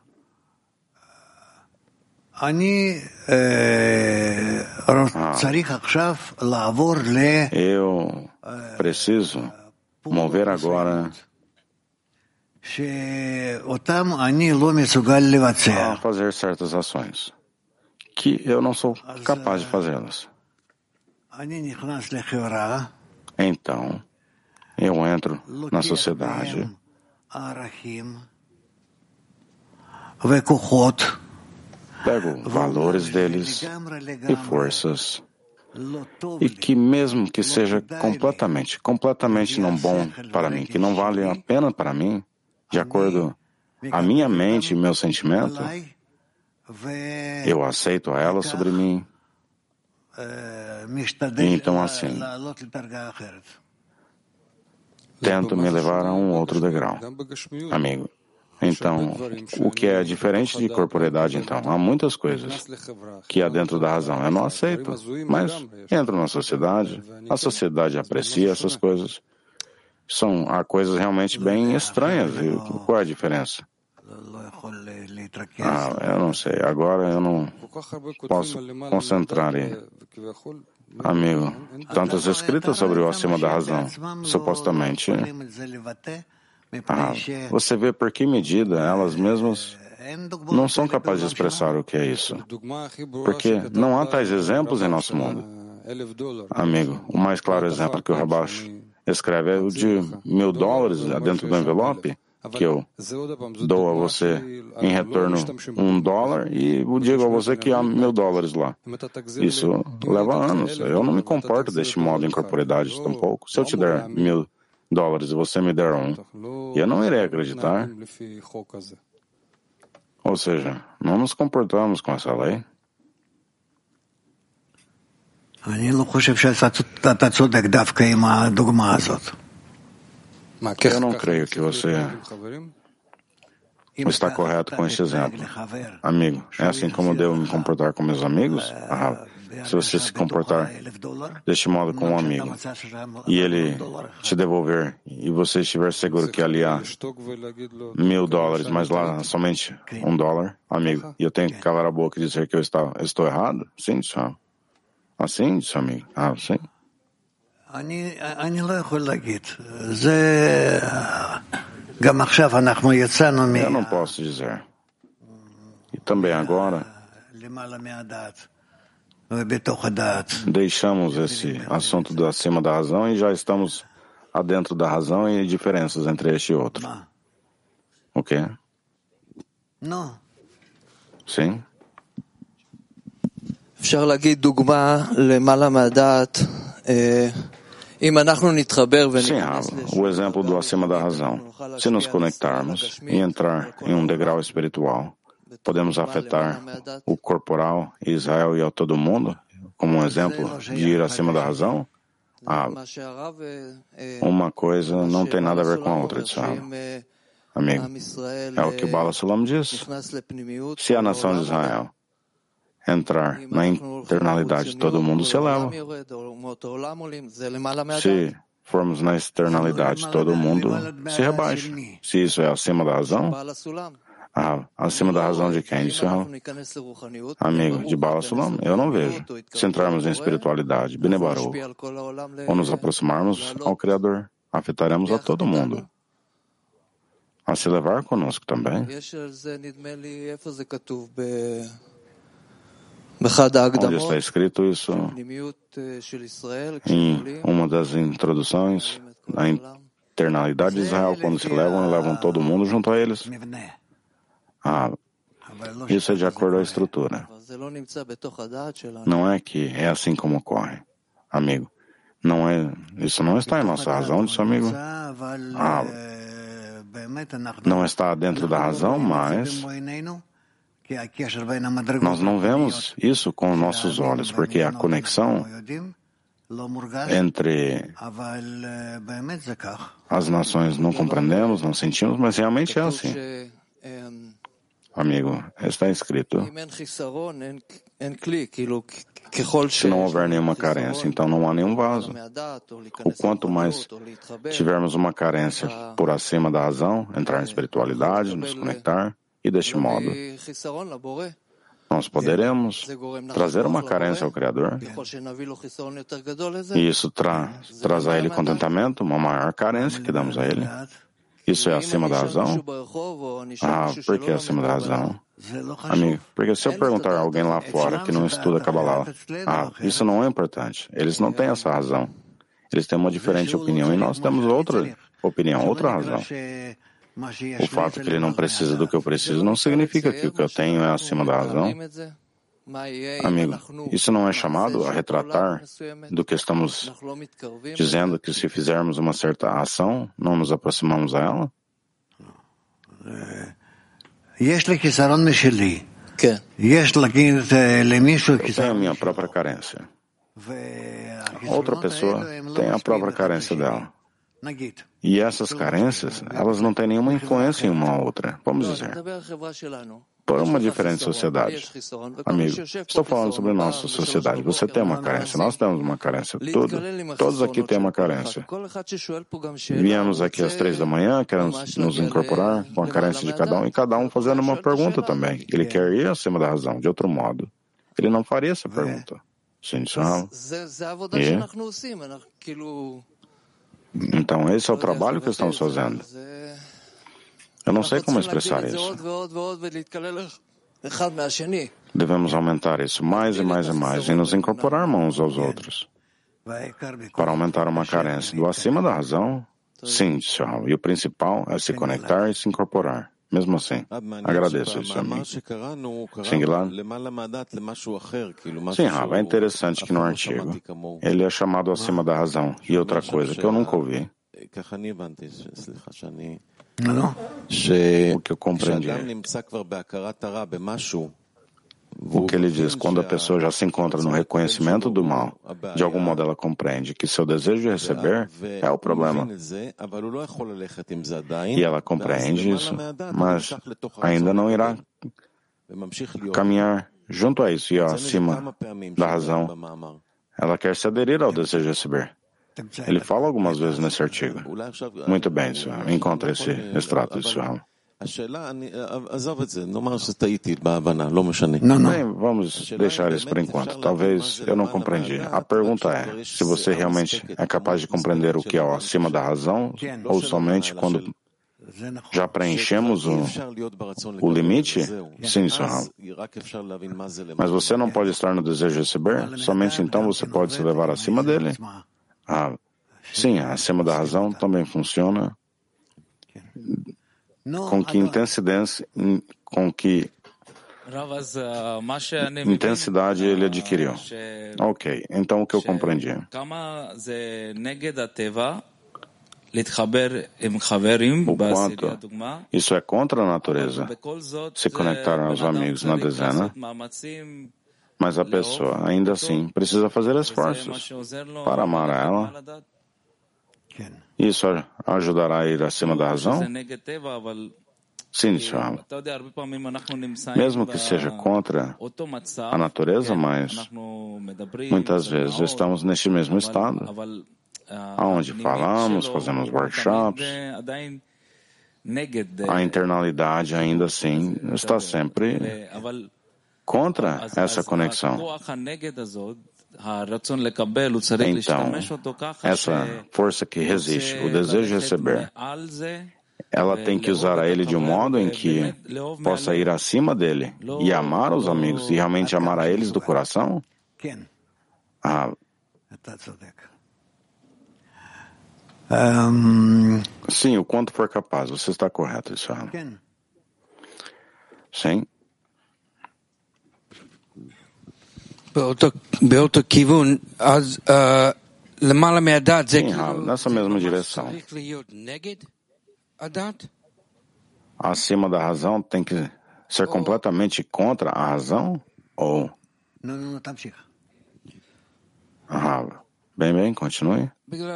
Eu preciso mover agora a fazer certas ações que eu não sou capaz de fazê-las. Então, eu entro na sociedade, pego valores deles e forças, e que mesmo que seja completamente não bom para mim, que não vale a pena para mim, de acordo com a minha mente e meu sentimento, eu aceito ela sobre mim Então, assim, tento me levar a um outro degrau, amigo. Então, o que é diferente de corporeidade, então? Há muitas coisas que há dentro da razão. Eu não aceito, mas entro na sociedade, a sociedade aprecia essas coisas. Há coisas realmente bem estranhas. E qual é a diferença? Eu não sei. Agora eu não posso concentrar aí. Amigo, tantas escritas sobre o acima da razão, supostamente. Você vê por que medida elas mesmas não são capazes de expressar o que é isso. Porque não há tais exemplos em nosso mundo. Amigo, o mais claro exemplo que o Rabash escreve é o de $1.000 dentro do envelope que eu dou a você em retorno $1 e digo a você que há $1.000 lá. Isso leva anos. Eu não me comporto deste modo em corporeidade tampouco. Se eu te der $1.000 e você me der eu não irei acreditar. Ou seja, não nos comportamos com essa lei. Eu não creio que você está correto com esse exemplo. Amigo, é assim como eu devo me comportar com meus amigos? Se você se comportar deste modo com um amigo e ele te devolver e você estiver seguro que ali há $1.000, mas lá somente $1, amigo, e eu tenho que calar a boca e dizer que eu estou errado? Sim, senhor. Assim, seu amigo? Sim. Eu não posso dizer. E também agora deixamos esse assunto do acima da razão e já estamos adentro da razão e diferenças entre este e outro. O quê? Não. Sim. אפשר להגיד דוגמה למעלה מהדעת, אם אנחנו נתחבר o exemplo do acima da razão. Se nos conectarmos e entrar em um degrau espiritual, podemos afetar o corporal, Israel e a todo mundo, como um exemplo de ir acima da razão? Uma coisa não tem nada a ver com a outra, amigo. É o que o Bala Sulam diz. Se a nação de Israel entrar na internalidade, todo mundo se eleva. Se formos na externalidade, todo mundo se rebaixa. Se isso é acima da razão, acima da razão de quem? Amigo, de Bala Sulam, eu não vejo. Se entrarmos em espiritualidade, Bnei Baruch, ou nos aproximarmos ao Criador, afetaremos a todo mundo. A se levar conosco também. Onde está escrito isso? Em uma das introduções, a internalidade de Israel, quando se levam todo mundo junto a eles. Isso é de acordo à estrutura. Não é que é assim como ocorre, amigo. Isso não está em nossa razão, disse o amigo. Não está dentro da razão, mas nós não vemos isso com nossos olhos, porque a conexão entre as nações não compreendemos, não sentimos, mas realmente é assim. Amigo, está escrito: se não houver nenhuma carência, então não há nenhum vaso. O quanto mais tivermos uma carência por acima da razão, entrar na espiritualidade, nos conectar, e deste modo nós poderemos trazer uma carência ao Criador. E isso traz a Ele contentamento, uma maior carência que damos a Ele. Isso é acima da razão? Por que é acima da razão? Amigo, porque se eu perguntar a alguém lá fora que não estuda Kabbalah, isso não é importante. Eles não têm essa razão. Eles têm uma diferente opinião e nós temos outra opinião, outra razão. O fato que ele não precisa do que eu preciso não significa que o que eu tenho é acima da razão. Amigo, isso não é chamado a retratar do que estamos dizendo que se fizermos uma certa ação, não nos aproximamos a ela? Eu tenho a minha própria carência. Outra pessoa tem a própria carência dela. E essas carências, elas não têm nenhuma influência em uma outra, vamos dizer. Por uma diferente sociedade. Amigo, estou falando sobre nossa sociedade. Você tem uma carência, nós temos uma carência. Todos aqui têm uma carência. Viemos aqui às 3 da manhã, queremos nos incorporar com a carência de cada um, e cada um fazendo uma pergunta também. Ele quer ir acima da razão, de outro modo. Ele não faria essa pergunta. Sim, então, esse é o trabalho que estamos fazendo. Eu não sei como expressar isso. Devemos aumentar isso mais e mais e mais e nos incorporar uns aos outros para aumentar uma carência do acima da razão. Sim, Senhor. E o principal é se conectar e se incorporar. Mesmo assim, agradeço isso, amigo. Sim, Gilad? Sim, Rav, é interessante que no artigo ele é chamado acima da razão. E outra coisa que eu nunca ouvi. O que eu compreendi. O que ele diz, quando a pessoa já se encontra no reconhecimento do mal, de algum modo ela compreende que seu desejo de receber é o problema. E ela compreende isso, mas ainda não irá caminhar junto a isso e acima da razão. Ela quer se aderir ao desejo de receber. Ele fala algumas vezes nesse artigo. Muito bem, senhor. Encontra esse extrato, senhor. Bem, vamos deixar isso por enquanto. Talvez eu não compreendi. A pergunta é, se você realmente é capaz de compreender o que é o acima da razão, ou somente quando já preenchemos o limite? Sim, senhor. Mas você não pode estar no desejo de receber? Somente então você pode se levar acima dele? Sim, acima da razão também funciona. Com que intensidade ele adquiriu. Ok, então o que eu compreendi? O quanto isso é contra a natureza, se conectar aos amigos na dezena, mas a pessoa, ainda assim, precisa fazer esforços para amar ela. Isso ajudará a ir acima da razão? Sim, senhor. Mesmo que seja contra a natureza, mas muitas vezes estamos neste mesmo estado, onde falamos, fazemos workshops. A internalidade ainda assim está sempre contra essa conexão. Então, essa força que resiste, o desejo de receber, ela tem que usar a ele de um modo em que possa ir acima dele e amar os amigos e realmente amar a eles do coração? Sim, o quanto for capaz. Você está correto, isso. Sim. Sim, nessa mesma direção. Acima da razão tem que ser completamente contra a razão? Ou? Bem, continue.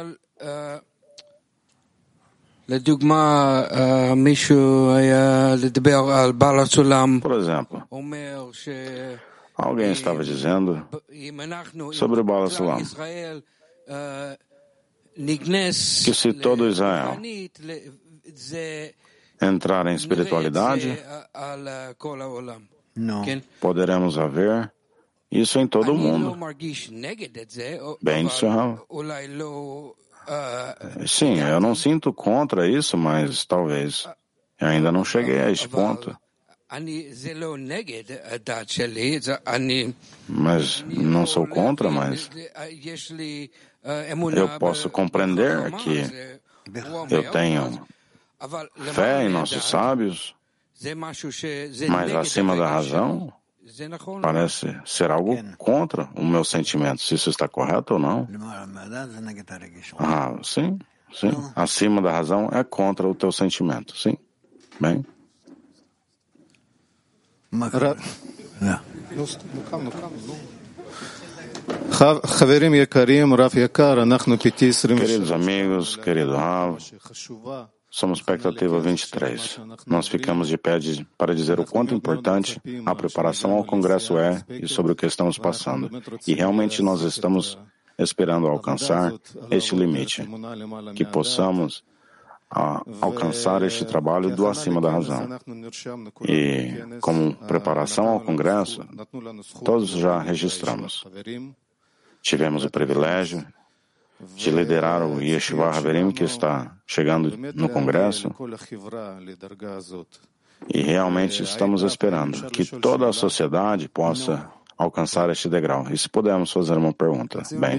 Por exemplo, alguém estava dizendo sobre o Baal Sulam que se todo Israel entrar em espiritualidade, poderemos haver isso em todo o mundo. Bem, senhor. Sim, eu não sinto contra isso, mas talvez eu ainda não cheguei a este ponto. Mas não sou contra, mas eu posso compreender que eu tenho fé em nossos sábios, mas acima da razão parece ser algo contra o meu sentimento. Se isso está correto ou não? Sim. Acima da razão é contra o teu sentimento. Sim. Bem. Queridos amigos, querido Rav, somos expectativa 23. Nós ficamos de pé para dizer o quanto importante a preparação ao Congresso é e sobre o que estamos passando. E realmente nós estamos esperando alcançar este limite, que possamos alcançar este trabalho do acima da razão. E, como preparação ao Congresso, todos já registramos. Tivemos o privilégio de liderar o Yeshiva Haverim, que está chegando no Congresso, e realmente estamos esperando que toda a sociedade possa alcançar este degrau. E se pudermos fazer uma pergunta. Bem,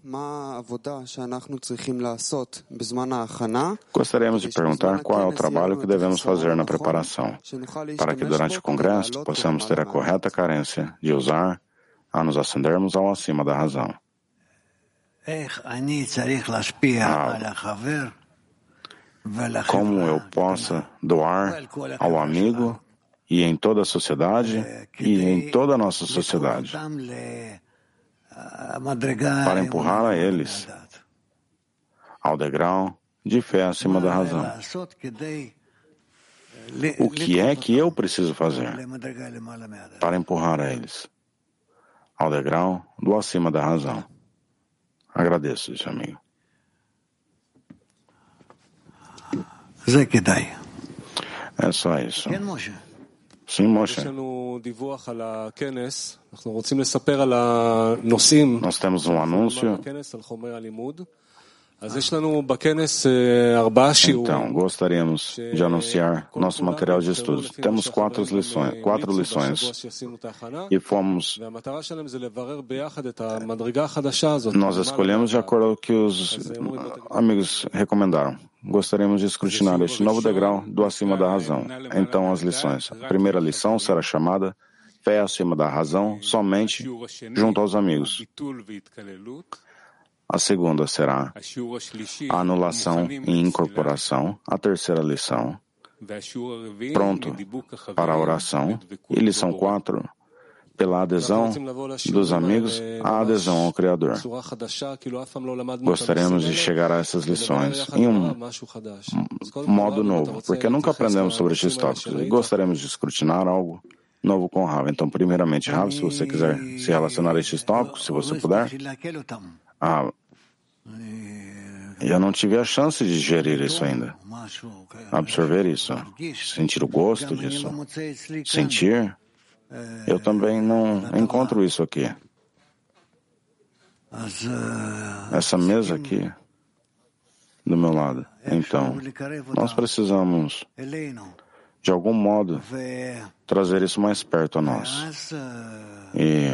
gostaríamos de perguntar qual é o trabalho que devemos fazer na preparação, para que durante o Congresso possamos ter a correta carência de usar a nos acendermos ao acima da razão. Como eu possa doar ao amigo e em toda a sociedade e em toda a nossa sociedade para empurrar a eles ao degrau de fé acima da razão. O que é que eu preciso fazer para empurrar a eles ao degrau do acima da razão? Agradeço isso, amigo. É só isso. Sim, Moshe. Nós temos um anúncio. Então, gostaríamos de anunciar nosso material de estudos. Temos quatro lições e nós escolhemos de acordo com o que os amigos recomendaram. Gostaríamos de escrutinar este novo degrau do acima da razão. Então, as lições. A primeira lição será chamada Fé acima da razão somente junto aos amigos. A segunda será a anulação e incorporação. A terceira lição, pronto para a oração. E lição 4, pela adesão dos amigos à adesão ao Criador. Gostaríamos de chegar a essas lições em um modo novo, porque nunca aprendemos sobre estes tópicos e gostaríamos de escrutinar algo novo com o Rav. Então, primeiramente, Rav, se você quiser se relacionar a estes tópicos, se você puder. Eu não tive a chance de digerir isso ainda, absorver isso, sentir o gosto disso, sentir. Eu também não encontro isso aqui. Essa mesa aqui, do meu lado. Então, nós precisamos, de algum modo, trazer isso mais perto a nós. E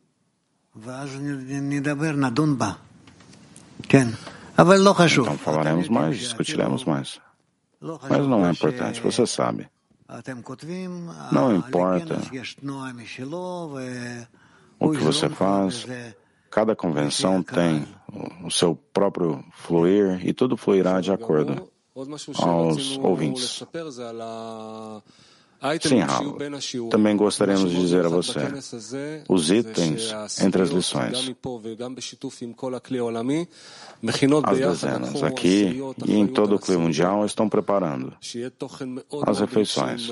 então falaremos mais, discutiremos mais. Mas não é importante, você sabe. Não importa o que você faz, cada convenção tem o seu próprio fluir e tudo fluirá de acordo aos ouvintes. Sim, Rav. Também gostaríamos de dizer a você os itens entre as lições. As dezenas aqui e em todo o clima mundial estão preparando as refeições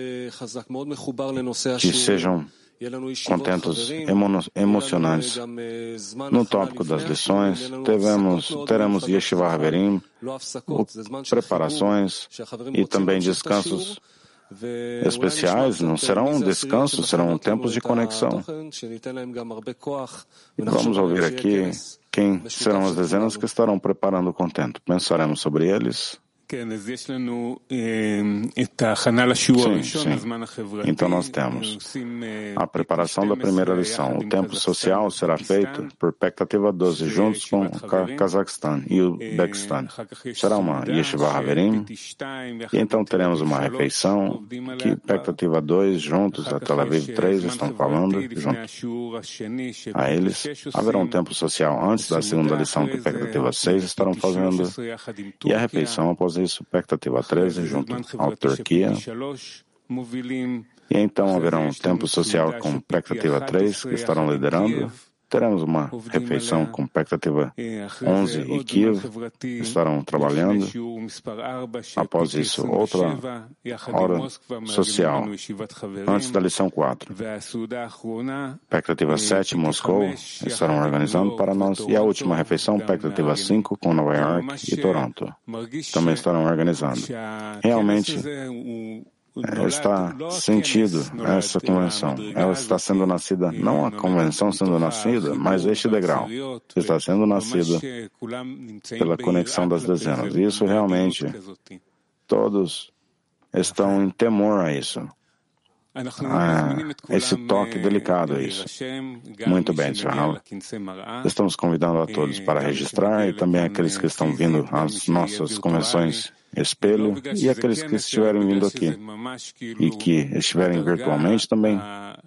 que sejam contentos emocionantes. No tópico das lições, teremos Yeshiva Haverim, preparações e também descansos especiais. Não serão descansos, serão tempos de conexão. E vamos ouvir aqui quem serão as dezenas que estarão preparando o contento. Pensaremos sobre eles. Sim. Então nós temos a preparação da primeira lição. O tempo social será feito por expectativa 12, juntos com o Cazaquistão e o Uzbequistão. Será uma Yeshiva Haverim, e então teremos uma refeição, que expectativa 2, juntos, a Tel Aviv 3 estão falando, juntos a eles. Haverá um tempo social antes da segunda lição, que expectativa 6 estarão fazendo, e a refeição após isso, expectativa 13, junto à Turquia. E então haverá um tempo social com expectativa 3, que estarão liderando, teremos uma refeição com expectativa 11 e Kiev estarão trabalhando. Após isso, outra hora social, antes da lição 4. Expectativa 7, Moscou, estarão organizando para nós. E a última refeição, expectativa 5, com Nova York e Toronto, também estarão organizando. Realmente, está sentido essa convenção. Ela está sendo nascida, não a convenção sendo nascida, mas este degrau está sendo nascido pela conexão das dezenas. E isso realmente, todos estão em temor a isso. Esse toque delicado a isso. Muito bem, Tchau. Estamos convidando a todos para registrar e também aqueles que estão vindo às nossas convenções espelho e aqueles que estiverem vindo aqui e que estiverem virtualmente também.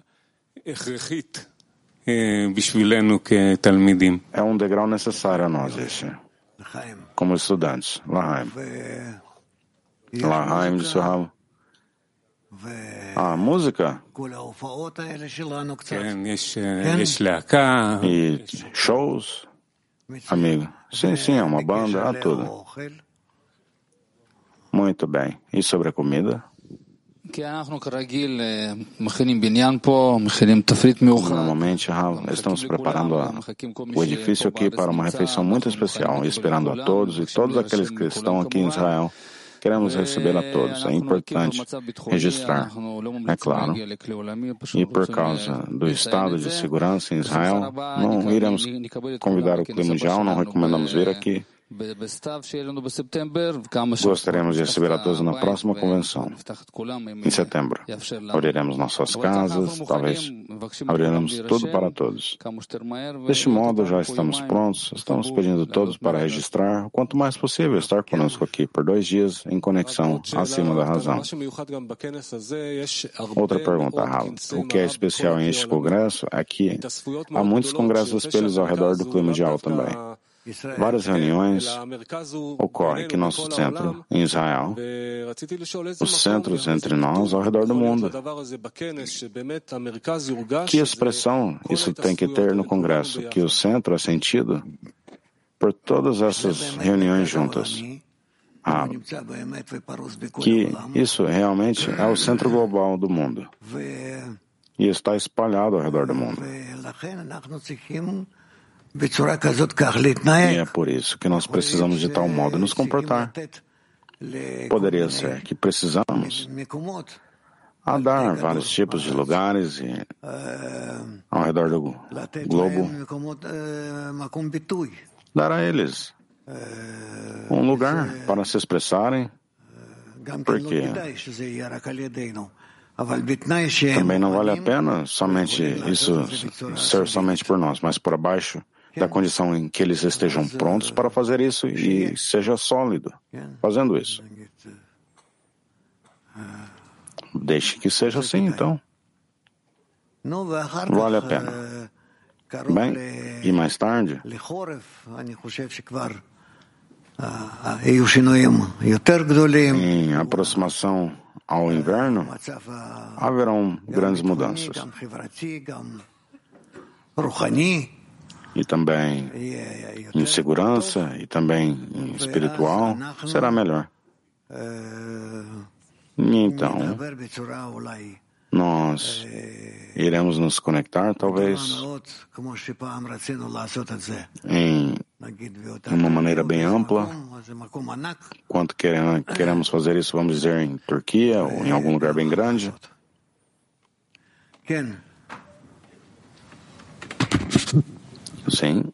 É um degrau necessário a nós, esse, como estudantes. Lahaim de Suhav. A música e shows, amigo. Sim, é uma banda, há tudo. Muito bem. E sobre a comida? Normalmente, estamos preparando o edifício aqui para uma refeição muito especial, esperando a todos e todos aqueles que estão aqui em Israel. Queremos receber a todos. É importante registrar, é claro. E por causa do estado de segurança em Israel, não iremos convidar o clima mundial, não recomendamos vir aqui. Gostaríamos de receber a todos na próxima convenção, em setembro. Abriremos nossas casas, talvez abriremos tudo para todos. Deste modo, já estamos prontos, estamos pedindo a todos para registrar, quanto mais possível, estar conosco aqui por 2 dias em conexão acima da razão. Outra pergunta, Rav. O que é especial em este congresso é que há muitos congressos espelhos ao redor do clima mundial também. Várias reuniões ocorrem aqui no nosso centro, em Israel, os centros entre nós ao redor do mundo. Que expressão isso tem que ter no Congresso? Que o centro é sentido por todas essas reuniões juntas. Que isso realmente é o centro global do mundo e está espalhado ao redor do mundo. E é por isso que nós precisamos de tal modo nos comportar. Poderia ser que precisamos dar vários tipos de lugares e, ao redor do globo, dar a eles um lugar para se expressarem, porque também não vale a pena somente isso ser somente por nós, mas por abaixo da condição em que eles estejam prontos para fazer isso e seja sólido fazendo isso. Deixe que seja assim, então. Vale a pena. Bem, e mais tarde, em aproximação ao inverno, haverão grandes mudanças. E também em segurança, e também em espiritual, será melhor. E então, nós iremos nos conectar, talvez, em uma maneira bem ampla. Quanto queremos fazer isso, vamos dizer, em Turquia ou em algum lugar bem grande. Sim.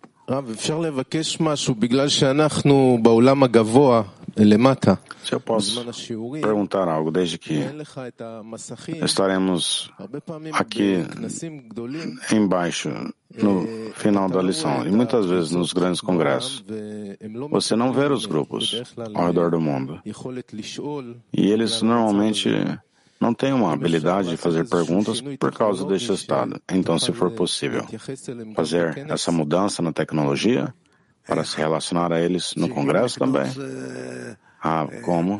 Se eu posso perguntar algo, desde que estaremos aqui embaixo no final da lição, e muitas vezes nos grandes congressos, você não vê os grupos ao redor do mundo. E eles normalmente não têm uma habilidade de fazer perguntas por causa deste estado. Então, se for possível fazer essa mudança na tecnologia para se relacionar a eles no Congresso também, como?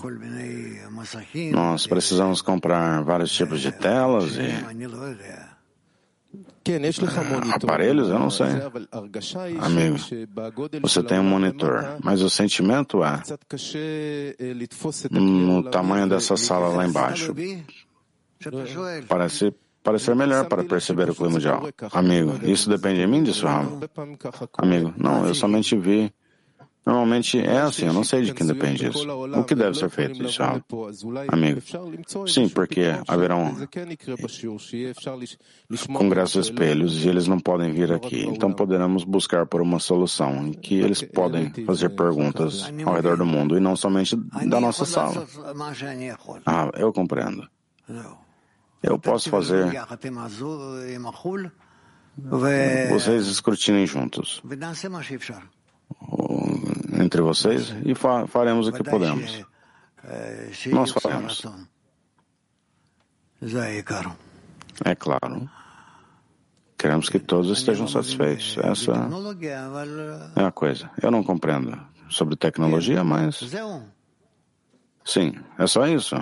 Nós precisamos comprar vários tipos de telas e Aparelhos? Eu não sei. Amigo, você tem um monitor, mas o sentimento é no tamanho dessa sala lá embaixo. Parecer melhor para perceber o clima mundial. Amigo, isso depende de mim, disse o Ramo? Amigo, não, eu somente vi. Normalmente é assim, eu não sei de quem depende isso. O que deve ser feito, disse o Ramo? Amigo, sim, porque haverão congressos espelhos e eles não podem vir aqui. Então poderemos buscar por uma solução em que eles podem fazer perguntas ao redor do mundo e não somente da nossa sala. Ah, eu compreendo. Eu posso fazer. Vocês escrutinem juntos entre vocês e faremos o que podemos. Nós faremos. É claro. Queremos que todos estejam satisfeitos. Essa é a coisa. Eu não compreendo sobre tecnologia, mas... Sim, é só isso.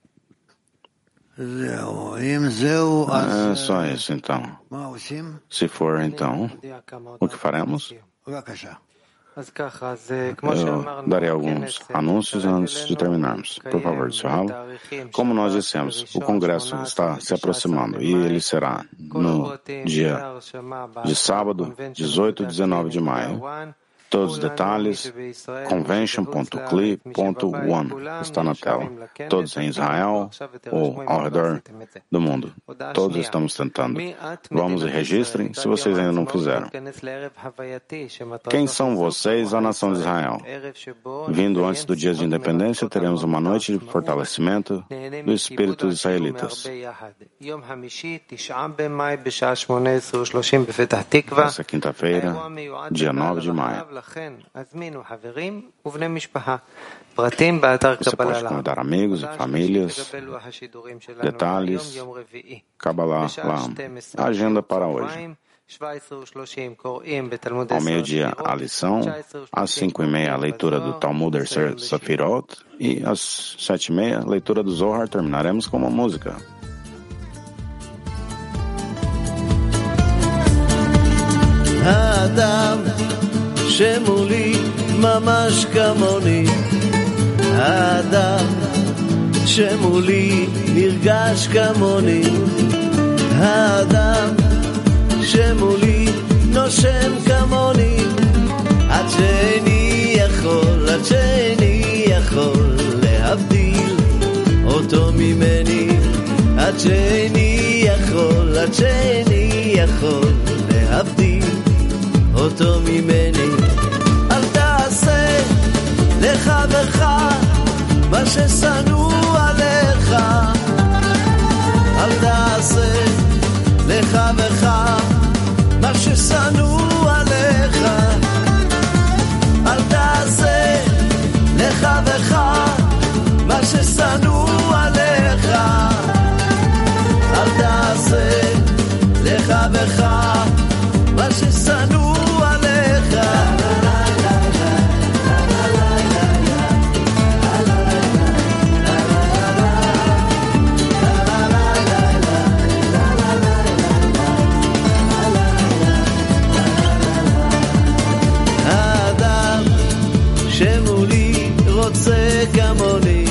É só isso, então. Se for, então, o que faremos? Eu darei alguns anúncios antes de terminarmos. Por favor, Sr. Como nós dissemos, o Congresso está se aproximando e ele será no dia de sábado, 18 e 19 de maio. Todos os detalhes, convention.cli.one, está na tela. Todos em Israel ou ao redor do mundo. Todos estamos tentando. Vamos e registrem se vocês ainda não fizeram. Quem são vocês, a nação de Israel? Vindo antes do dia de independência, teremos uma noite de fortalecimento do espírito dos israelitas. Essa quinta-feira, dia 9 de maio. Você pode convidar amigos e famílias. Detalhes, Kabbalah Lam. A agenda para hoje. Ao meio-dia, a lição. Às 5:30, a leitura do Talmud Sefirot. E às 7:30, a leitura do Zohar. Terminaremos com uma música. האדם שמולי ממש כמוני, האדם שמולי נרגש כמוני, האדם שמולי נושם כמוני, עד שאיני יכול להבדיל אותו ממני, עד שאיני יכול להבדיל אותו ממני. אל תעשה לחברך מה ששנוא עליך, אל תעשה לחברך מה ששנוא עליך, אל תעשה לחברך מה ששנוא עליך, אל תעשה לחברך מה ששנוא עליך. האדם שמולי רוצה כמוני,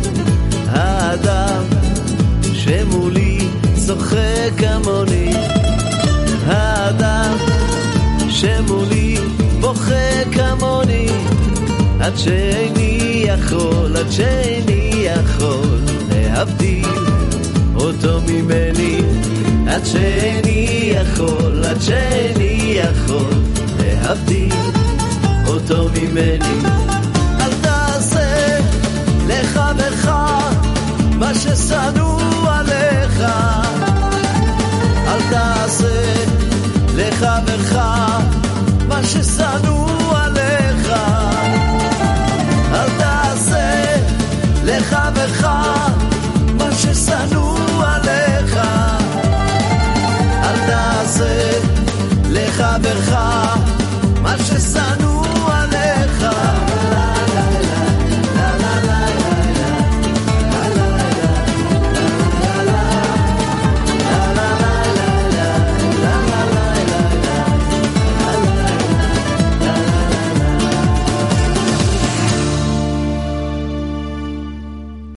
האדם שמולי צוחק כמוני, האדם שמולי בוכה כמוני, עד שאיני יכול להבדיל אותו ממני, עד שאיני יכול להבדיל אותו ממני. אל תעשה לחברך מה ששנוא עליך, אל תעשה לחברך מה ששנוא עליך, אל תעשה לחברך מה ששנוא עליך, אל תעשה לחברך מה ששנוא